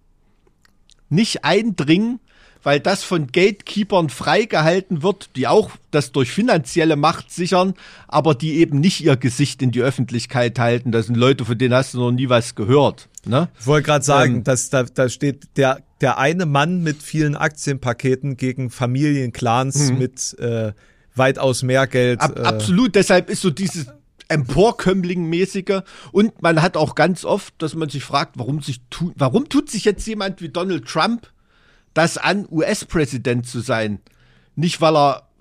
nicht eindringen, weil das von Gatekeepern freigehalten wird, die auch das durch finanzielle Macht sichern, aber die eben nicht ihr Gesicht in die Öffentlichkeit halten. Das sind Leute, von denen hast du noch nie was gehört. Ne? Ich wollte gerade sagen, dass da steht der eine Mann mit vielen Aktienpaketen gegen Familienclans mit weitaus mehr Geld. Absolut, deshalb ist so dieses Emporkömmling-mäßige, und man hat auch ganz oft, dass man sich fragt, warum tut sich jetzt jemand wie Donald Trump das an, US-Präsident zu sein? Nicht, weil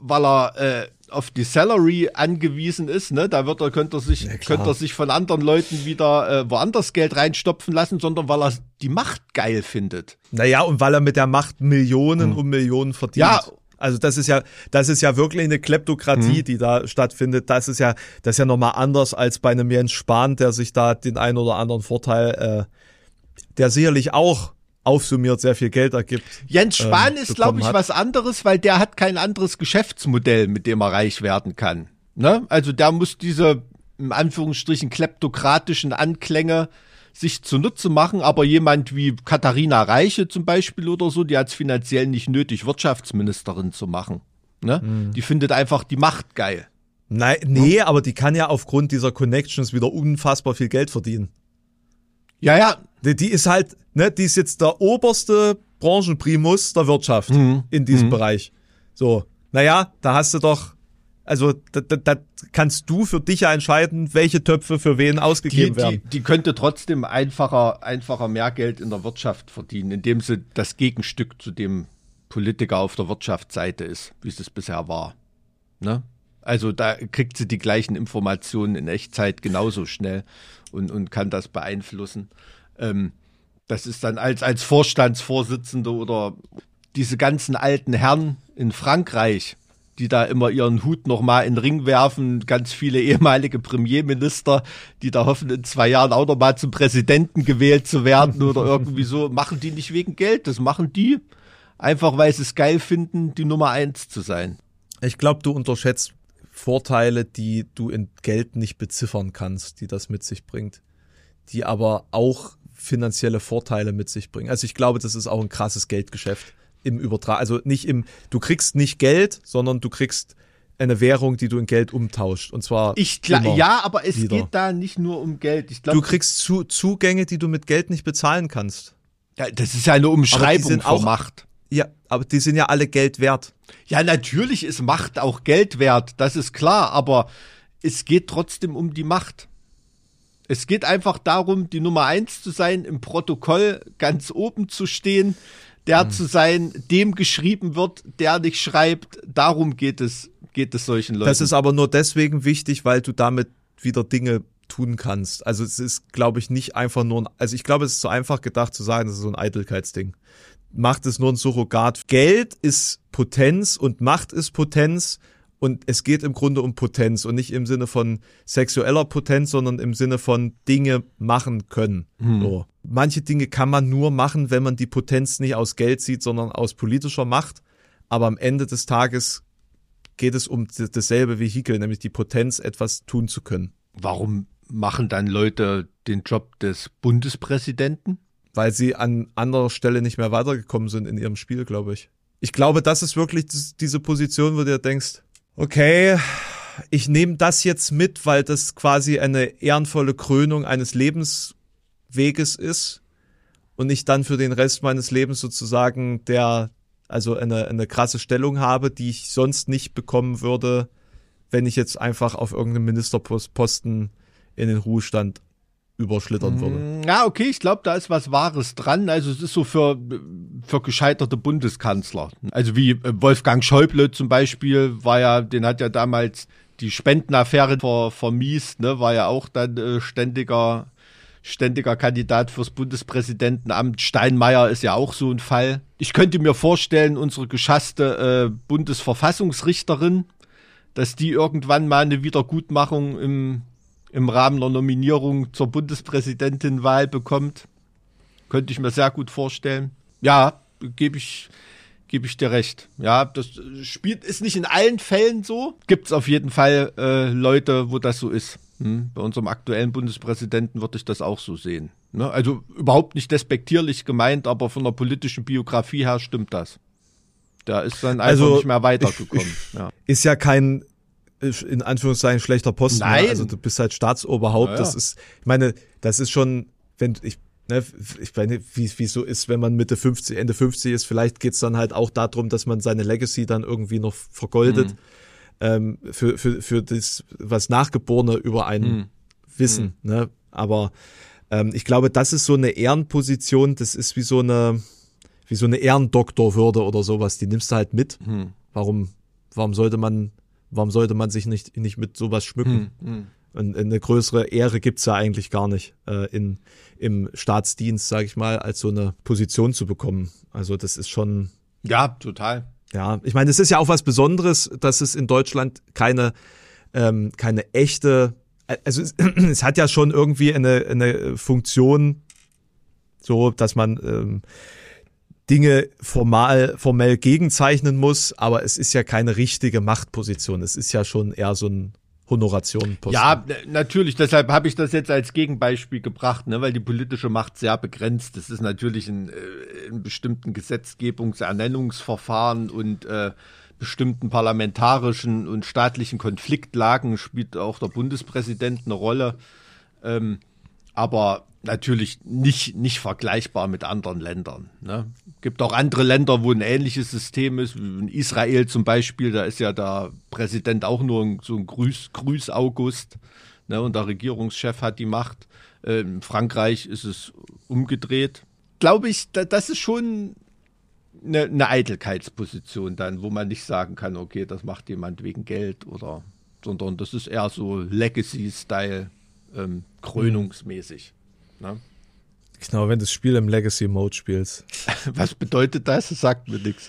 er auf die Salary angewiesen ist, ne? Da könnte er sich von anderen Leuten wieder woanders Geld reinstopfen lassen, sondern weil er die Macht geil findet. Naja, und weil er mit der Macht Millionen um Millionen verdient. Ja. Also das ist ja wirklich eine Kleptokratie, die da stattfindet. Das ist ja nochmal anders als bei einem Jens Spahn, der sich da den einen oder anderen Vorteil, der sicherlich auch aufsummiert sehr viel Geld ergibt. Jens Spahn ist, glaube ich, was anderes, weil der hat kein anderes Geschäftsmodell, mit dem er reich werden kann. Ne? Also der muss diese, in Anführungsstrichen, kleptokratischen Anklänge sich zunutze machen, aber jemand wie Katharina Reiche zum Beispiel oder so, die hat es finanziell nicht nötig, Wirtschaftsministerin zu machen. Ne? Die findet einfach die Macht geil. Nein, nee, aber die kann ja aufgrund dieser Connections wieder unfassbar viel Geld verdienen. Ja. Die ist halt, ne, die ist jetzt der oberste Branchenprimus der Wirtschaft in diesem Bereich. So, naja, da hast du doch, also da kannst du für dich ja entscheiden, welche Töpfe für wen ausgegeben werden. Die könnte trotzdem einfacher mehr Geld in der Wirtschaft verdienen, indem sie das Gegenstück zu dem Politiker auf der Wirtschaftsseite ist, wie es bisher war. Ne? Also da kriegt sie die gleichen Informationen in Echtzeit genauso schnell und kann das beeinflussen. Das ist dann als Vorstandsvorsitzende oder diese ganzen alten Herren in Frankreich, die da immer ihren Hut nochmal in den Ring werfen, ganz viele ehemalige Premierminister, die da hoffen, in 2 Jahren auch nochmal zum Präsidenten gewählt zu werden oder irgendwie so, machen die nicht wegen Geld, das machen die einfach, weil sie es geil finden, die Nummer 1 zu sein. Ich glaube, du unterschätzt Vorteile, die du in Geld nicht beziffern kannst, die das mit sich bringt, die aber auch finanzielle Vorteile mit sich bringen. Also ich glaube, das ist auch ein krasses Geldgeschäft im Übertrag. Also du kriegst nicht Geld, sondern du kriegst eine Währung, die du in Geld umtauscht. Und zwar aber es geht da nicht nur um Geld. Ich glaub, du kriegst Zugänge, die du mit Geld nicht bezahlen kannst. Ja, das ist ja eine Umschreibung von Macht. Ja, aber die sind ja alle Geld wert. Ja, natürlich ist Macht auch Geld wert, das ist klar, aber es geht trotzdem um die Macht. Es geht einfach darum, die Nummer 1 zu sein, im Protokoll ganz oben zu stehen, der zu sein, dem geschrieben wird, der nicht schreibt. Darum geht es solchen Leuten. Das ist aber nur deswegen wichtig, weil du damit wieder Dinge tun kannst. Also es ist, glaube ich, nicht einfach nur ich glaube, es ist so einfach gedacht zu sagen, das ist so ein Eitelkeitsding. Macht es nur ein Surrogat. Geld ist Potenz und Macht ist Potenz. Und es geht im Grunde um Potenz und nicht im Sinne von sexueller Potenz, sondern im Sinne von Dinge machen können. So. Manche Dinge kann man nur machen, wenn man die Potenz nicht aus Geld sieht, sondern aus politischer Macht. Aber am Ende des Tages geht es um dasselbe Vehikel, nämlich die Potenz, etwas tun zu können. Warum machen dann Leute den Job des Bundespräsidenten? Weil sie an anderer Stelle nicht mehr weitergekommen sind in ihrem Spiel, glaube ich. Ich glaube, das ist wirklich diese Position, wo du dir denkst, okay, ich nehme das jetzt mit, weil das quasi eine ehrenvolle Krönung eines Lebensweges ist und ich dann für den Rest meines Lebens sozusagen eine krasse Stellung habe, die ich sonst nicht bekommen würde, wenn ich jetzt einfach auf irgendeinem Ministerposten in den Ruhestand überschlittern würde. Ja, okay, ich glaube, da ist was Wahres dran. Also es ist so für gescheiterte Bundeskanzler. Also wie Wolfgang Schäuble zum Beispiel, den hat ja damals die Spendenaffäre vermiest, ne, war ja auch dann ständiger ständiger Kandidat fürs Bundespräsidentenamt. Steinmeier ist ja auch so ein Fall. Ich könnte mir vorstellen, unsere geschasste Bundesverfassungsrichterin, dass die irgendwann mal eine Wiedergutmachung im Rahmen der Nominierung zur Bundespräsidentenwahl bekommt. Könnte ich mir sehr gut vorstellen. Ja, gebe ich dir recht. Ja, das ist nicht in allen Fällen so. Gibt es auf jeden Fall Leute, wo das so ist. Bei unserem aktuellen Bundespräsidenten würde ich das auch so sehen. Ne? Also überhaupt nicht despektierlich gemeint, aber von der politischen Biografie her stimmt das. Da ist dann einfach nicht mehr weitergekommen. Ja. Ist ja kein, in Anführungszeichen, schlechter Posten. Nein. Also du bist halt Staatsoberhaupt. Ja. Das ist, ich meine, das ist schon, ich meine, wie es so ist, wenn man Ende 50 ist, vielleicht geht's dann halt auch darum, dass man seine Legacy dann irgendwie noch vergoldet. Für das, was Nachgeborene über einen wissen. Ne? Aber ich glaube, das ist so eine Ehrenposition, das ist wie so eine Ehrendoktorwürde oder sowas, die nimmst du halt mit. Warum sollte man sich nicht mit sowas schmücken? Und eine größere Ehre gibt's ja eigentlich gar nicht, im Staatsdienst, sage ich mal, als so eine Position zu bekommen. Also das ist schon... Ja, total. Ja, ich meine, es ist ja auch was Besonderes, dass es in Deutschland keine echte, also es hat ja schon irgendwie eine Funktion, so, dass man Dinge formell gegenzeichnen muss, aber es ist ja keine richtige Machtposition. Es ist ja schon eher so ein Honorationenposten. Ja, natürlich, deshalb habe ich das jetzt als Gegenbeispiel gebracht, ne, weil die politische Macht sehr begrenzt ist. Es ist natürlich in bestimmten Gesetzgebungsernennungsverfahren und bestimmten parlamentarischen und staatlichen Konfliktlagen spielt auch der Bundespräsident eine Rolle, aber natürlich nicht vergleichbar mit anderen Ländern. Ne? Gibt auch andere Länder, wo ein ähnliches System ist, wie in Israel zum Beispiel, da ist ja der Präsident auch nur so ein Grüß August, ne? Und der Regierungschef hat die Macht. In Frankreich ist es umgedreht. Glaube ich, das ist schon eine Eitelkeitsposition dann, wo man nicht sagen kann, okay, das macht jemand wegen Geld sondern das ist eher so Legacy-Style, krönungsmäßig. Ne? Genau, wenn du das Spiel im Legacy-Mode spielst. Was bedeutet das? Das sagt mir nichts.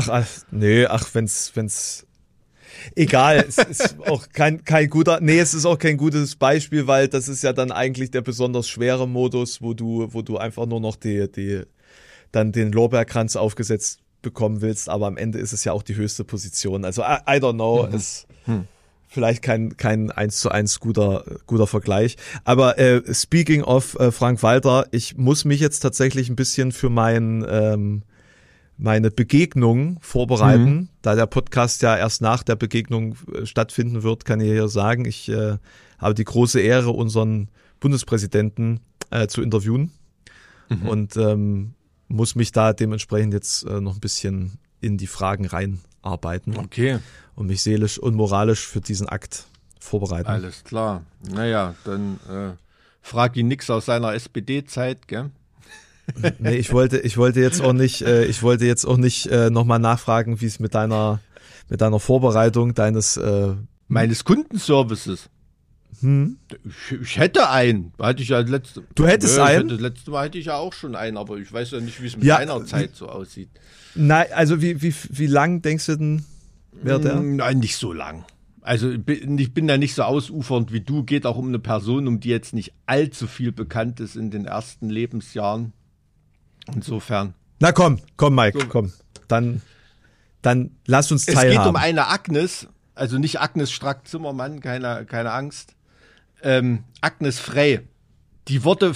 Wenn's egal, es ist auch kein es ist auch kein gutes Beispiel, weil das ist ja dann eigentlich der besonders schwere Modus, wo du einfach nur noch dann den Lorbeerkranz aufgesetzt bekommen willst, aber am Ende ist es ja auch die höchste Position. Also I don't know, ist vielleicht kein 1:1 guter Vergleich. Aber speaking of Frank Walter, ich muss mich jetzt tatsächlich ein bisschen für meine Begegnung vorbereiten. Da der Podcast ja erst nach der Begegnung stattfinden wird, kann ich hier sagen, ich habe die große Ehre, unseren Bundespräsidenten zu interviewen und muss mich da dementsprechend jetzt noch ein bisschen in die Fragen reinarbeiten. Okay. Und mich seelisch und moralisch für diesen Akt vorbereiten. Alles klar. Naja, dann frag ihn nix aus seiner SPD-Zeit, gell? Nee, ich wollte jetzt auch nicht nochmal nachfragen, wie es mit deiner Vorbereitung meines Kundenservices. Ich hätte einen. Hatte ich ja Du hättest einen? Letztes Mal hatte ich ja auch schon einen, aber ich weiß ja nicht, wie es mit deiner Zeit so aussieht. Nein, also wie lang denkst du denn, wäre der? Nein, nicht so lang. Also ich bin da nicht so ausufernd wie du. Geht auch um eine Person, um die jetzt nicht allzu viel bekannt ist in den ersten Lebensjahren. Insofern. Na komm, Mike, so. Komm. Dann lass uns teilhaben. Es geht um eine Agnes, also nicht Agnes Strack-Zimmermann, keine Angst. Agnes Frey. Die wurde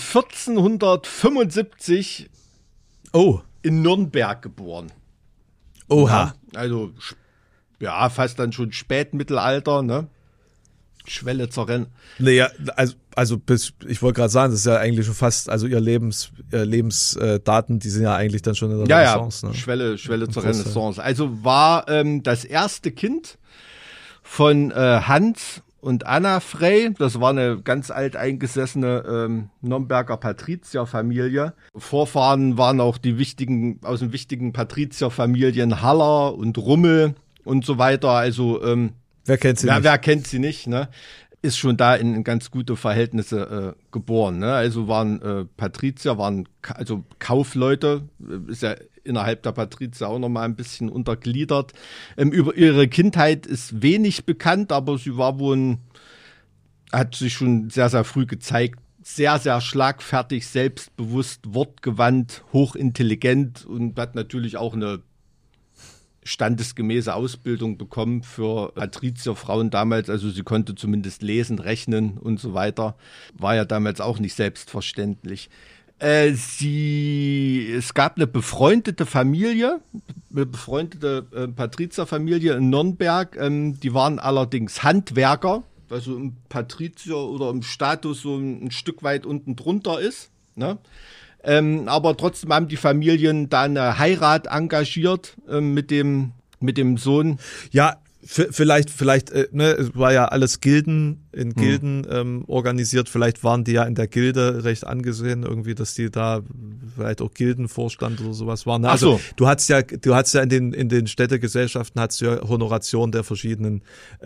1475 in Nürnberg geboren. Oha. Ja, also ja, fast dann schon Spätmittelalter, ne? Schwelle zur Renne. Naja, also ich wollte gerade sagen, das ist ja eigentlich schon fast, also ihr Lebensdaten, die sind ja eigentlich dann schon in der Renaissance. Ja, ne? Schwelle zur Renaissance. Also war das erste Kind von Hans und Anna Frey. Das war eine ganz alteingesessene Nürnberger Patrizierfamilie. Vorfahren waren auch aus den wichtigen Patrizierfamilien Haller und Rummel und so weiter. Also wer kennt sie nicht? Wer kennt sie nicht, ne? ist schon da in ganz gute Verhältnisse geboren. Ne? Also waren Patrizier, also Kaufleute, ist ja innerhalb der Patrizier auch nochmal ein bisschen untergliedert. Über ihre Kindheit ist wenig bekannt, aber sie hat sich schon sehr, sehr früh gezeigt, sehr, sehr schlagfertig, selbstbewusst, wortgewandt, hochintelligent und hat natürlich auch eine standesgemäße Ausbildung bekommen für Patrizierfrauen damals. Also sie konnte zumindest lesen, rechnen und so weiter. War ja damals auch nicht selbstverständlich. Es gab eine befreundete Patrizierfamilie in Nürnberg. Die waren allerdings Handwerker, also im Patrizier oder im Status so ein Stück weit unten drunter ist, ne? Aber trotzdem haben die Familien da eine Heirat engagiert mit dem Sohn. Ja, vielleicht, ne, es war ja alles Gilden organisiert. Vielleicht waren die ja in der Gilde recht angesehen, irgendwie, dass die da vielleicht auch Gildenvorstand oder sowas waren. Ne? Also du hast ja in den Städtegesellschaften hast du ja Honoration der verschiedenen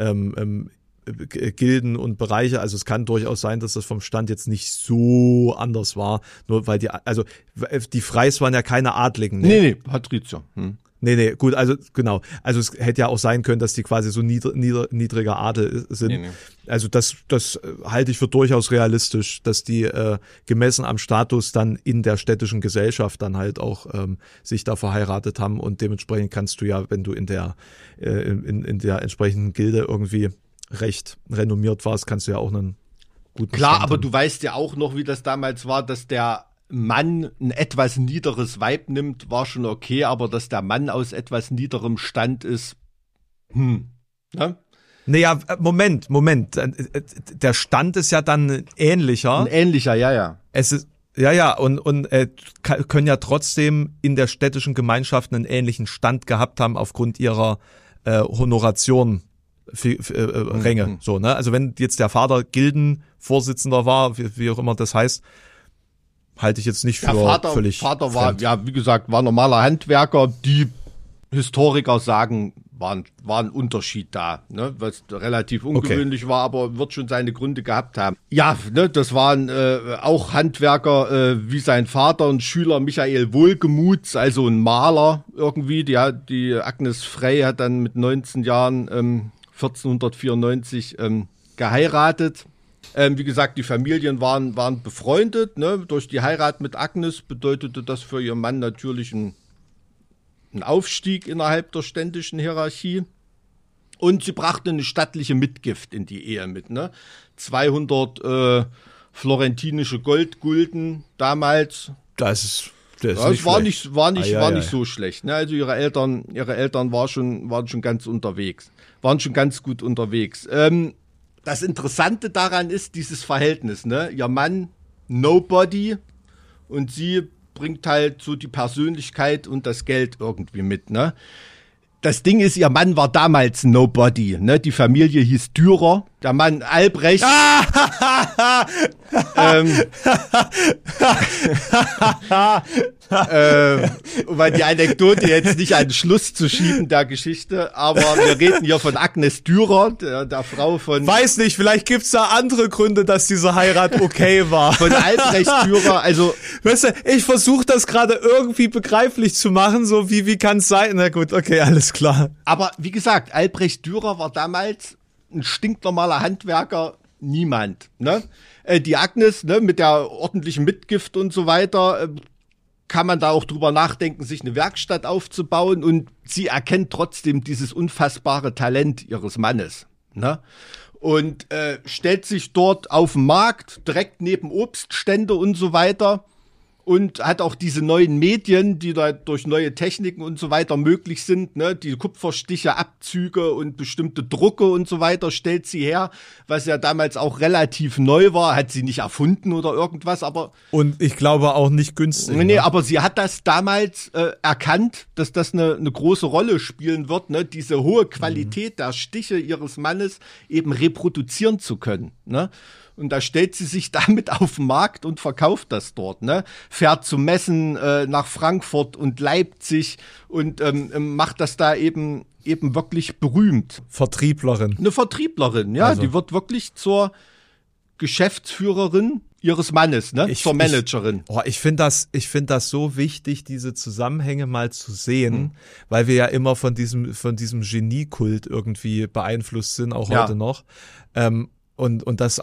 Gilden und Bereiche, also es kann durchaus sein, dass das vom Stand jetzt nicht so anders war, nur weil die Freis waren ja keine Adligen. Ne? Nee, Patrizier. Nee, gut, also genau. Also es hätte ja auch sein können, dass die quasi so niedriger Adel sind. Nee. Also das halte ich für durchaus realistisch, dass die gemessen am Status dann in der städtischen Gesellschaft dann halt auch sich da verheiratet haben und dementsprechend kannst du ja, wenn du in der entsprechenden Gilde irgendwie recht renommiert warst, kannst du ja auch einen guten Klar, Stand aber haben. du weißt ja auch noch, wie das damals war, dass der Mann ein etwas niederes Weib nimmt, war schon okay, aber dass der Mann aus etwas niederem Stand ist, ne? Naja, Moment. Der Stand ist ja dann ein ähnlicher, ja. Es ist, und können ja trotzdem in der städtischen Gemeinschaft einen ähnlichen Stand gehabt haben aufgrund ihrer Honoration. Ränge, so, ne? Also wenn jetzt der Vater Gildenvorsitzender war, wie auch immer das heißt, halte ich jetzt nicht für völlig Vater war, ja, wie gesagt, war normaler Handwerker. Die Historiker sagen, war ein Unterschied da, ne? Was relativ ungewöhnlich war, aber wird schon seine Gründe gehabt haben. Ja, ne, das waren auch Handwerker wie sein Vater und Schüler Michael Wohlgemuth, also ein Maler irgendwie. Die Agnes Frey hat dann mit 19 Jahren 1494 geheiratet. Wie gesagt, die Familien waren befreundet. Ne? Durch die Heirat mit Agnes bedeutete das für ihren Mann natürlich ein Aufstieg innerhalb der ständischen Hierarchie. Und sie brachte eine stattliche Mitgift in die Ehe mit. Ne? 200 florentinische Goldgulden damals. Das war nicht so schlecht. Ne? Also ihre Eltern waren schon ganz gut unterwegs. Das Interessante daran ist dieses Verhältnis. Ne? Ihr Mann Nobody und sie bringt halt so die Persönlichkeit und das Geld irgendwie mit. Ne? Das Ding ist, ihr Mann war damals Nobody. Ne? Die Familie hieß Dürer. Der Mann Albrecht. Weil die Anekdote jetzt nicht an den Schluss zu schieben der Geschichte, aber wir reden hier von Agnes Dürer, der Frau von... Weiß nicht, vielleicht gibt's da andere Gründe, dass diese Heirat okay war. Von Albrecht Dürer, also... Weißt du, ich versuche das gerade irgendwie begreiflich zu machen, so wie kann's sein? Na gut, okay, alles klar. Aber wie gesagt, Albrecht Dürer war damals ein stinknormaler Handwerker, niemand, ne? Die Agnes, ne, mit der ordentlichen Mitgift und so weiter, kann man da auch drüber nachdenken, sich eine Werkstatt aufzubauen, und sie erkennt trotzdem dieses unfassbare Talent ihres Mannes, ne? Und stellt sich dort auf den Markt, direkt neben Obststände und so weiter, und hat auch diese neuen Medien, die da durch neue Techniken und so weiter möglich sind, ne, die Kupferstiche, Abzüge und bestimmte Drucke und so weiter stellt sie her, was ja damals auch relativ neu war, hat sie nicht erfunden oder irgendwas, aber... Und ich glaube auch nicht günstig. Nee, aber sie hat das damals erkannt, dass das eine große Rolle spielen wird, ne, diese hohe Qualität der Stiche ihres Mannes eben reproduzieren zu können, ne. Und da stellt sie sich damit auf den Markt und verkauft das dort, ne? Fährt zu Messen nach Frankfurt und Leipzig und macht das da eben eben wirklich berühmt. Vertrieblerin. Eine Vertrieblerin, ja, Also. die wird wirklich zur Geschäftsführerin ihres Mannes, ne? Zur Managerin. Ich finde das so wichtig, diese Zusammenhänge mal zu sehen, weil wir ja immer von diesem Geniekult irgendwie beeinflusst sind, auch heute noch. Und dass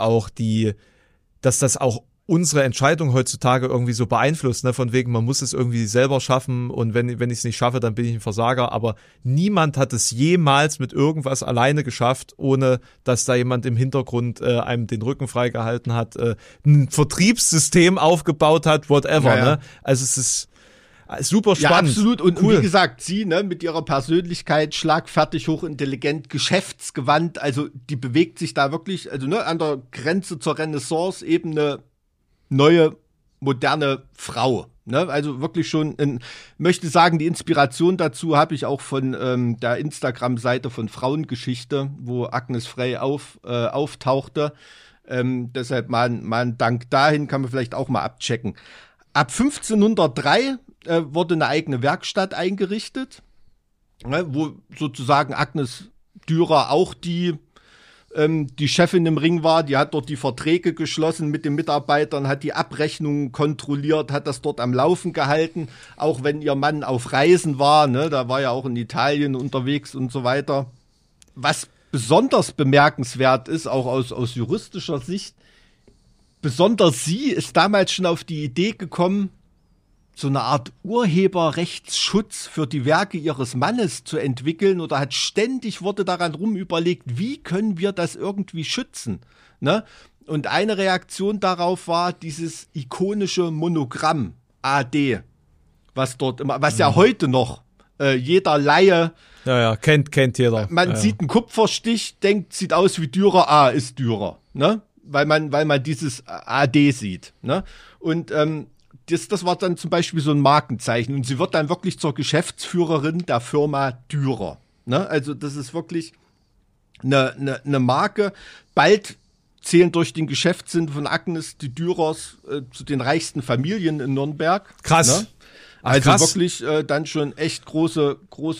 das auch unsere Entscheidung heutzutage irgendwie so beeinflusst, ne, von wegen, man muss es irgendwie selber schaffen und wenn ich es nicht schaffe, dann bin ich ein Versager, aber niemand hat es jemals mit irgendwas alleine geschafft, ohne dass da jemand im Hintergrund einem den Rücken freigehalten hat, ein Vertriebssystem aufgebaut hat, whatever, Ja. ne, also es ist super spannend. Ja, absolut. Und cool. wie gesagt, sie, ne, mit ihrer Persönlichkeit, schlagfertig, hochintelligent, geschäftsgewandt, also die bewegt sich da wirklich, also ne, an der Grenze zur Renaissance eben eine neue, moderne Frau. Ne? Also wirklich schon, möchte sagen, die Inspiration dazu habe ich auch von der Instagram-Seite von Frauengeschichte, wo Agnes Frey auftauchte. Deshalb mal ein Dank dahin, kann man vielleicht auch mal abchecken. Ab 1503 wurde eine eigene Werkstatt eingerichtet, ne, wo sozusagen Agnes Dürer auch die Chefin im Ring war, die hat dort die Verträge geschlossen mit den Mitarbeitern, hat die Abrechnungen kontrolliert, hat das dort am Laufen gehalten, auch wenn ihr Mann auf Reisen war, ne, da war ja auch in Italien unterwegs und so weiter. Was besonders bemerkenswert ist, auch aus juristischer Sicht, besonders sie ist damals schon auf die Idee gekommen, so eine Art Urheberrechtsschutz für die Werke ihres Mannes zu entwickeln oder wurde daran überlegt, wie können wir das irgendwie schützen, ne? Und eine Reaktion darauf war dieses ikonische Monogramm AD, was ja heute noch jeder Laie, Ja, kennt jeder. man sieht einen Kupferstich, sieht aus wie Dürer, ist Dürer, ne? Weil man dieses AD sieht, ne? Und das war dann zum Beispiel so ein Markenzeichen. Und sie wird dann wirklich zur Geschäftsführerin der Firma Dürer. Ne? Also das ist wirklich eine Marke. Bald zählen durch den Geschäftssinn von Agnes die Dürers zu den reichsten Familien in Nürnberg. Krass. Ne? Ach, Also krass. wirklich dann schon echt große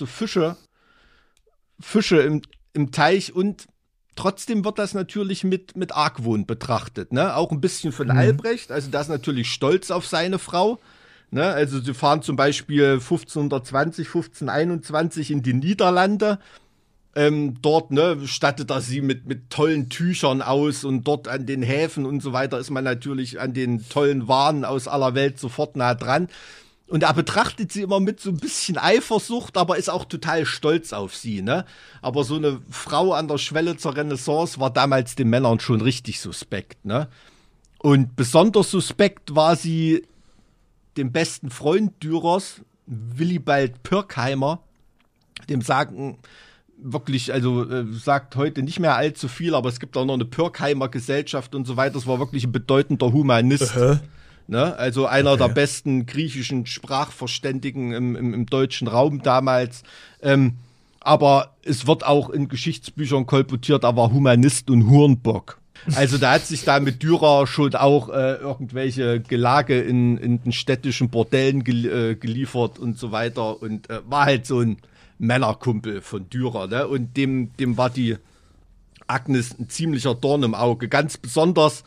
Fische im Teich. Und trotzdem wird das natürlich mit Argwohn betrachtet, ne? Auch ein bisschen von Albrecht, also der ist natürlich stolz auf seine Frau, ne? Also sie fahren zum Beispiel 1520, 1521 in die Niederlande, dort, ne, stattet er sie mit tollen Tüchern aus und dort an den Häfen und so weiter ist man natürlich an den tollen Waren aus aller Welt sofort nah dran. Und er betrachtet sie immer mit so ein bisschen Eifersucht, aber ist auch total stolz auf sie, ne? Aber so eine Frau an der Schwelle zur Renaissance war damals den Männern schon richtig suspekt, ne? Und besonders suspekt war sie dem besten Freund Dürers, Willibald Pirkheimer, dem sagen wirklich, also sagt heute nicht mehr allzu viel, aber es gibt auch noch eine Pirkheimer Gesellschaft und so weiter. Das war wirklich ein bedeutender Humanist. Ne? Also einer der besten griechischen Sprachverständigen im deutschen Raum damals. Aber es wird auch in Geschichtsbüchern kolportiert, er war Humanist und Hurenbock. Also da hat sich da mit Dürer schon auch irgendwelche Gelage in den städtischen Bordellen geliefert und so weiter und war halt so ein Männerkumpel von Dürer, ne? Und dem war die Agnes ein ziemlicher Dorn im Auge. Ganz besonders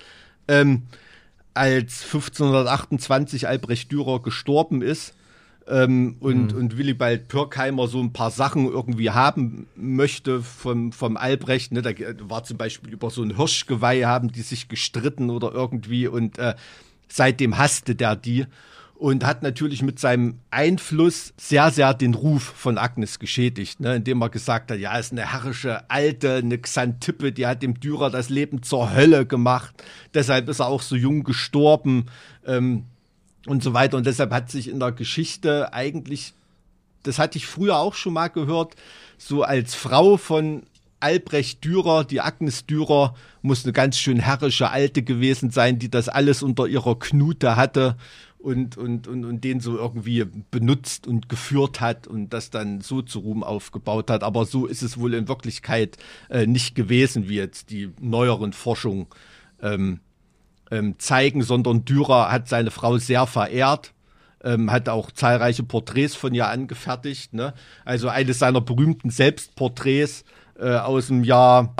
als 1528 Albrecht Dürer gestorben ist und Willibald Pirkheimer so ein paar Sachen irgendwie haben möchte vom Albrecht, ne, da war zum Beispiel über so ein Hirschgeweih, haben die sich gestritten oder irgendwie und seitdem hasste der die und hat natürlich mit seinem Einfluss sehr, sehr den Ruf von Agnes geschädigt, ne, indem er gesagt hat, ja, ist eine herrische Alte, eine Xantippe, die hat dem Dürer das Leben zur Hölle gemacht, deshalb ist er auch so jung gestorben, und so weiter. Und deshalb hat sich in der Geschichte eigentlich, das hatte ich früher auch schon mal gehört, so als Frau von Albrecht Dürer, die Agnes Dürer, muss eine ganz schön herrische Alte gewesen sein, die das alles unter ihrer Knute hatte und den so irgendwie benutzt und geführt hat und das dann so zu Ruhm aufgebaut hat. Aber so ist es wohl in Wirklichkeit nicht gewesen, wie jetzt die neueren Forschungen zeigen, sondern Dürer hat seine Frau sehr verehrt, hat auch zahlreiche Porträts von ihr angefertigt. Ne? Also eines seiner berühmten Selbstporträts aus dem Jahr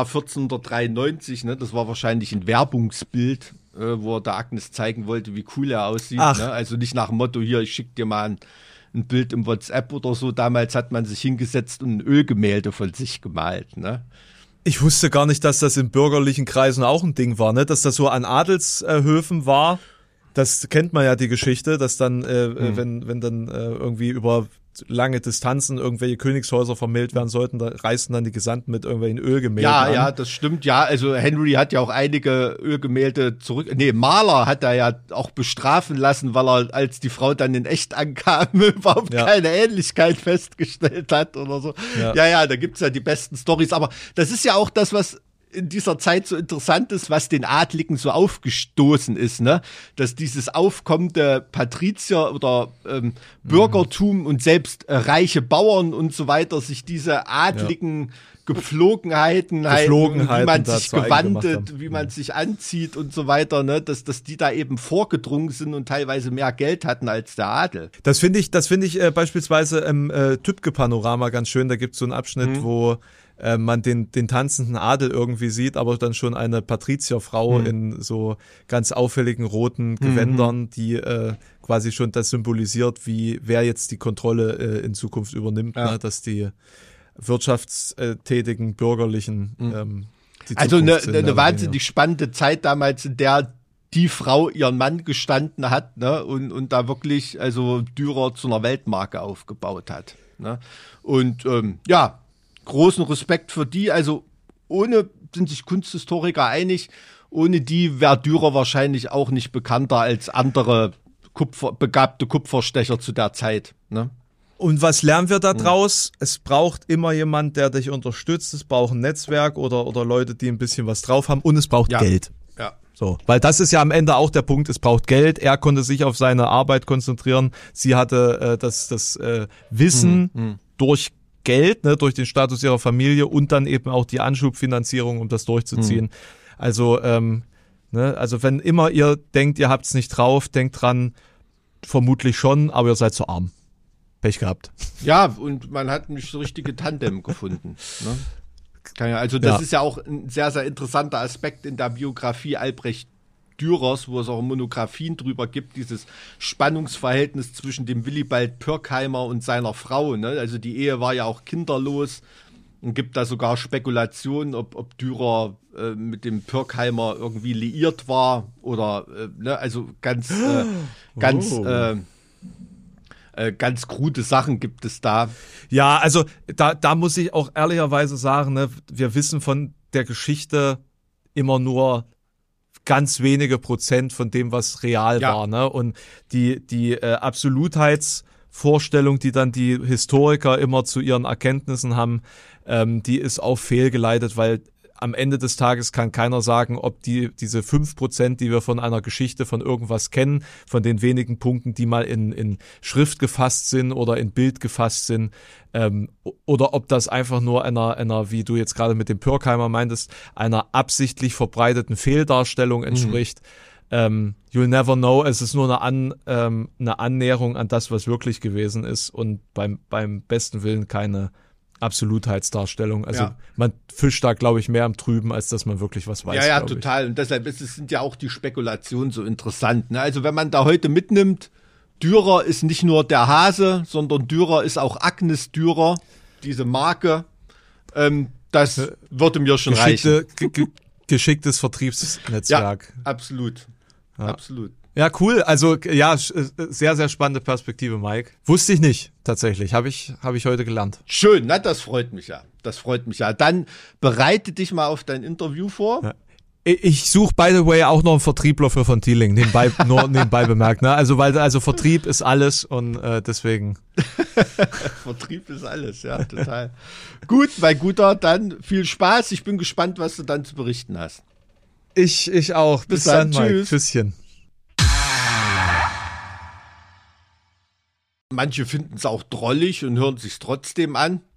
1493. Ne? Das war wahrscheinlich ein Werbungsbild, wo er der Agnes zeigen wollte, wie cool er aussieht. Ne? Also nicht nach dem Motto, hier, ich schicke dir mal ein Bild im WhatsApp oder so. Damals hat man sich hingesetzt und ein Ölgemälde von sich gemalt. Ne? Ich wusste gar nicht, dass das in bürgerlichen Kreisen auch ein Ding war, ne? Dass das so an Adelshöfen war. Das kennt man ja, die Geschichte, dass dann, wenn dann irgendwie über lange Distanzen irgendwelche Königshäuser vermählt werden sollten, da reisten dann die Gesandten mit irgendwelchen Ölgemälden an. Ja, das stimmt, ja. Also Henry hat ja auch einige Ölgemälde Maler hat er ja auch bestrafen lassen, weil er, als die Frau dann in echt ankam, überhaupt keine Ähnlichkeit festgestellt hat oder so. Ja, da gibt's ja die besten Storys. Aber das ist ja auch das, was in dieser Zeit so interessant ist, was den Adligen so aufgestoßen ist, ne? Dass dieses aufkommende Patrizier- oder Bürgertum und selbst reiche Bauern und so weiter sich diese adligen Gepflogenheiten, wie man sich gewandet, wie man sich anzieht und so weiter, ne? Dass die da eben vorgedrungen sind und teilweise mehr Geld hatten als der Adel. Das finde ich beispielsweise im Tübke-Panorama ganz schön. Da gibt es so einen Abschnitt, wo man den tanzenden Adel irgendwie sieht, aber dann schon eine Patrizierfrau in so ganz auffälligen roten Gewändern, die quasi schon das symbolisiert, wer jetzt die Kontrolle in Zukunft übernimmt, ne? Dass die wirtschaftstätigen Bürgerlichen die also Zukunft eine wahnsinnig spannende Zeit damals, in der die Frau ihren Mann gestanden hat, ne? und da wirklich also Dürer zu einer Weltmarke aufgebaut hat. Ne? Und großen Respekt für die, also sind sich Kunsthistoriker einig, ohne die wäre Dürer wahrscheinlich auch nicht bekannter als andere begabte Kupferstecher zu der Zeit. Ne? Und was lernen wir da draus? Es braucht immer jemand, der dich unterstützt, es braucht ein Netzwerk oder Leute, die ein bisschen was drauf haben, und es braucht Geld. Ja. So, weil das ist ja am Ende auch der Punkt, es braucht Geld. Er konnte sich auf seine Arbeit konzentrieren. Sie hatte das Wissen durch Geld, ne, durch den Status ihrer Familie und dann eben auch die Anschubfinanzierung, um das durchzuziehen. Also, also wenn immer ihr denkt, ihr habt's nicht drauf, denkt dran, vermutlich schon, aber ihr seid zu arm. Pech gehabt. Ja, und man hat nicht so richtige Tandem gefunden. Ne? Also das ist ja auch ein sehr, sehr interessanter Aspekt in der Biografie Albrecht Dürers, wo es auch Monographien drüber gibt, dieses Spannungsverhältnis zwischen dem Willibald Pirkheimer und seiner Frau. Ne? Also die Ehe war ja auch kinderlos und gibt da sogar Spekulationen, ob Dürer mit dem Pirkheimer irgendwie liiert war oder also ganz krude Sachen gibt es da. Ja, also da muss ich auch ehrlicherweise sagen, ne, wir wissen von der Geschichte immer nur ganz wenige Prozent von dem, was real war, ne? Und die Absolutheitsvorstellung, die dann die Historiker immer zu ihren Erkenntnissen haben, die ist auch fehlgeleitet, weil am Ende des Tages kann keiner sagen, ob diese 5%, die wir von einer Geschichte, von irgendwas kennen, von den wenigen Punkten, die mal in Schrift gefasst sind oder in Bild gefasst sind, oder ob das einfach nur einer, wie du jetzt gerade mit dem Pirkheimer meintest, einer absichtlich verbreiteten Fehldarstellung entspricht. You'll never know. Es ist nur eine Annäherung an das, was wirklich gewesen ist, und beim besten Willen keine Absolutheitsdarstellung. Also man fischt da, glaube ich, mehr im Trüben, als dass man wirklich was weiß. Ja, total. Und deshalb sind ja auch die Spekulationen so interessant. Ne? Also wenn man da heute mitnimmt, Dürer ist nicht nur der Hase, sondern Dürer ist auch Agnes Dürer, diese Marke. Das würde mir schon reichen. Geschicktes Vertriebsnetzwerk. Ja, absolut. Absolut. Ja, cool. Also ja, sehr, sehr spannende Perspektive, Mike. Wusste ich nicht, tatsächlich. Hab ich heute gelernt. Schön, das freut mich ja. Dann bereite dich mal auf dein Interview vor. Ja. Ich suche, by the way, auch noch einen Vertriebler für von Thieling, nebenbei bemerkt. Ne? Also Vertrieb ist alles, und deswegen. Vertrieb ist alles, ja, total. Gut, mein Guter, dann viel Spaß. Ich bin gespannt, was du dann zu berichten hast. Ich auch. Bis dann, Mike. Tschüss. Tschüsschen. Manche finden es auch drollig und hören sich trotzdem an.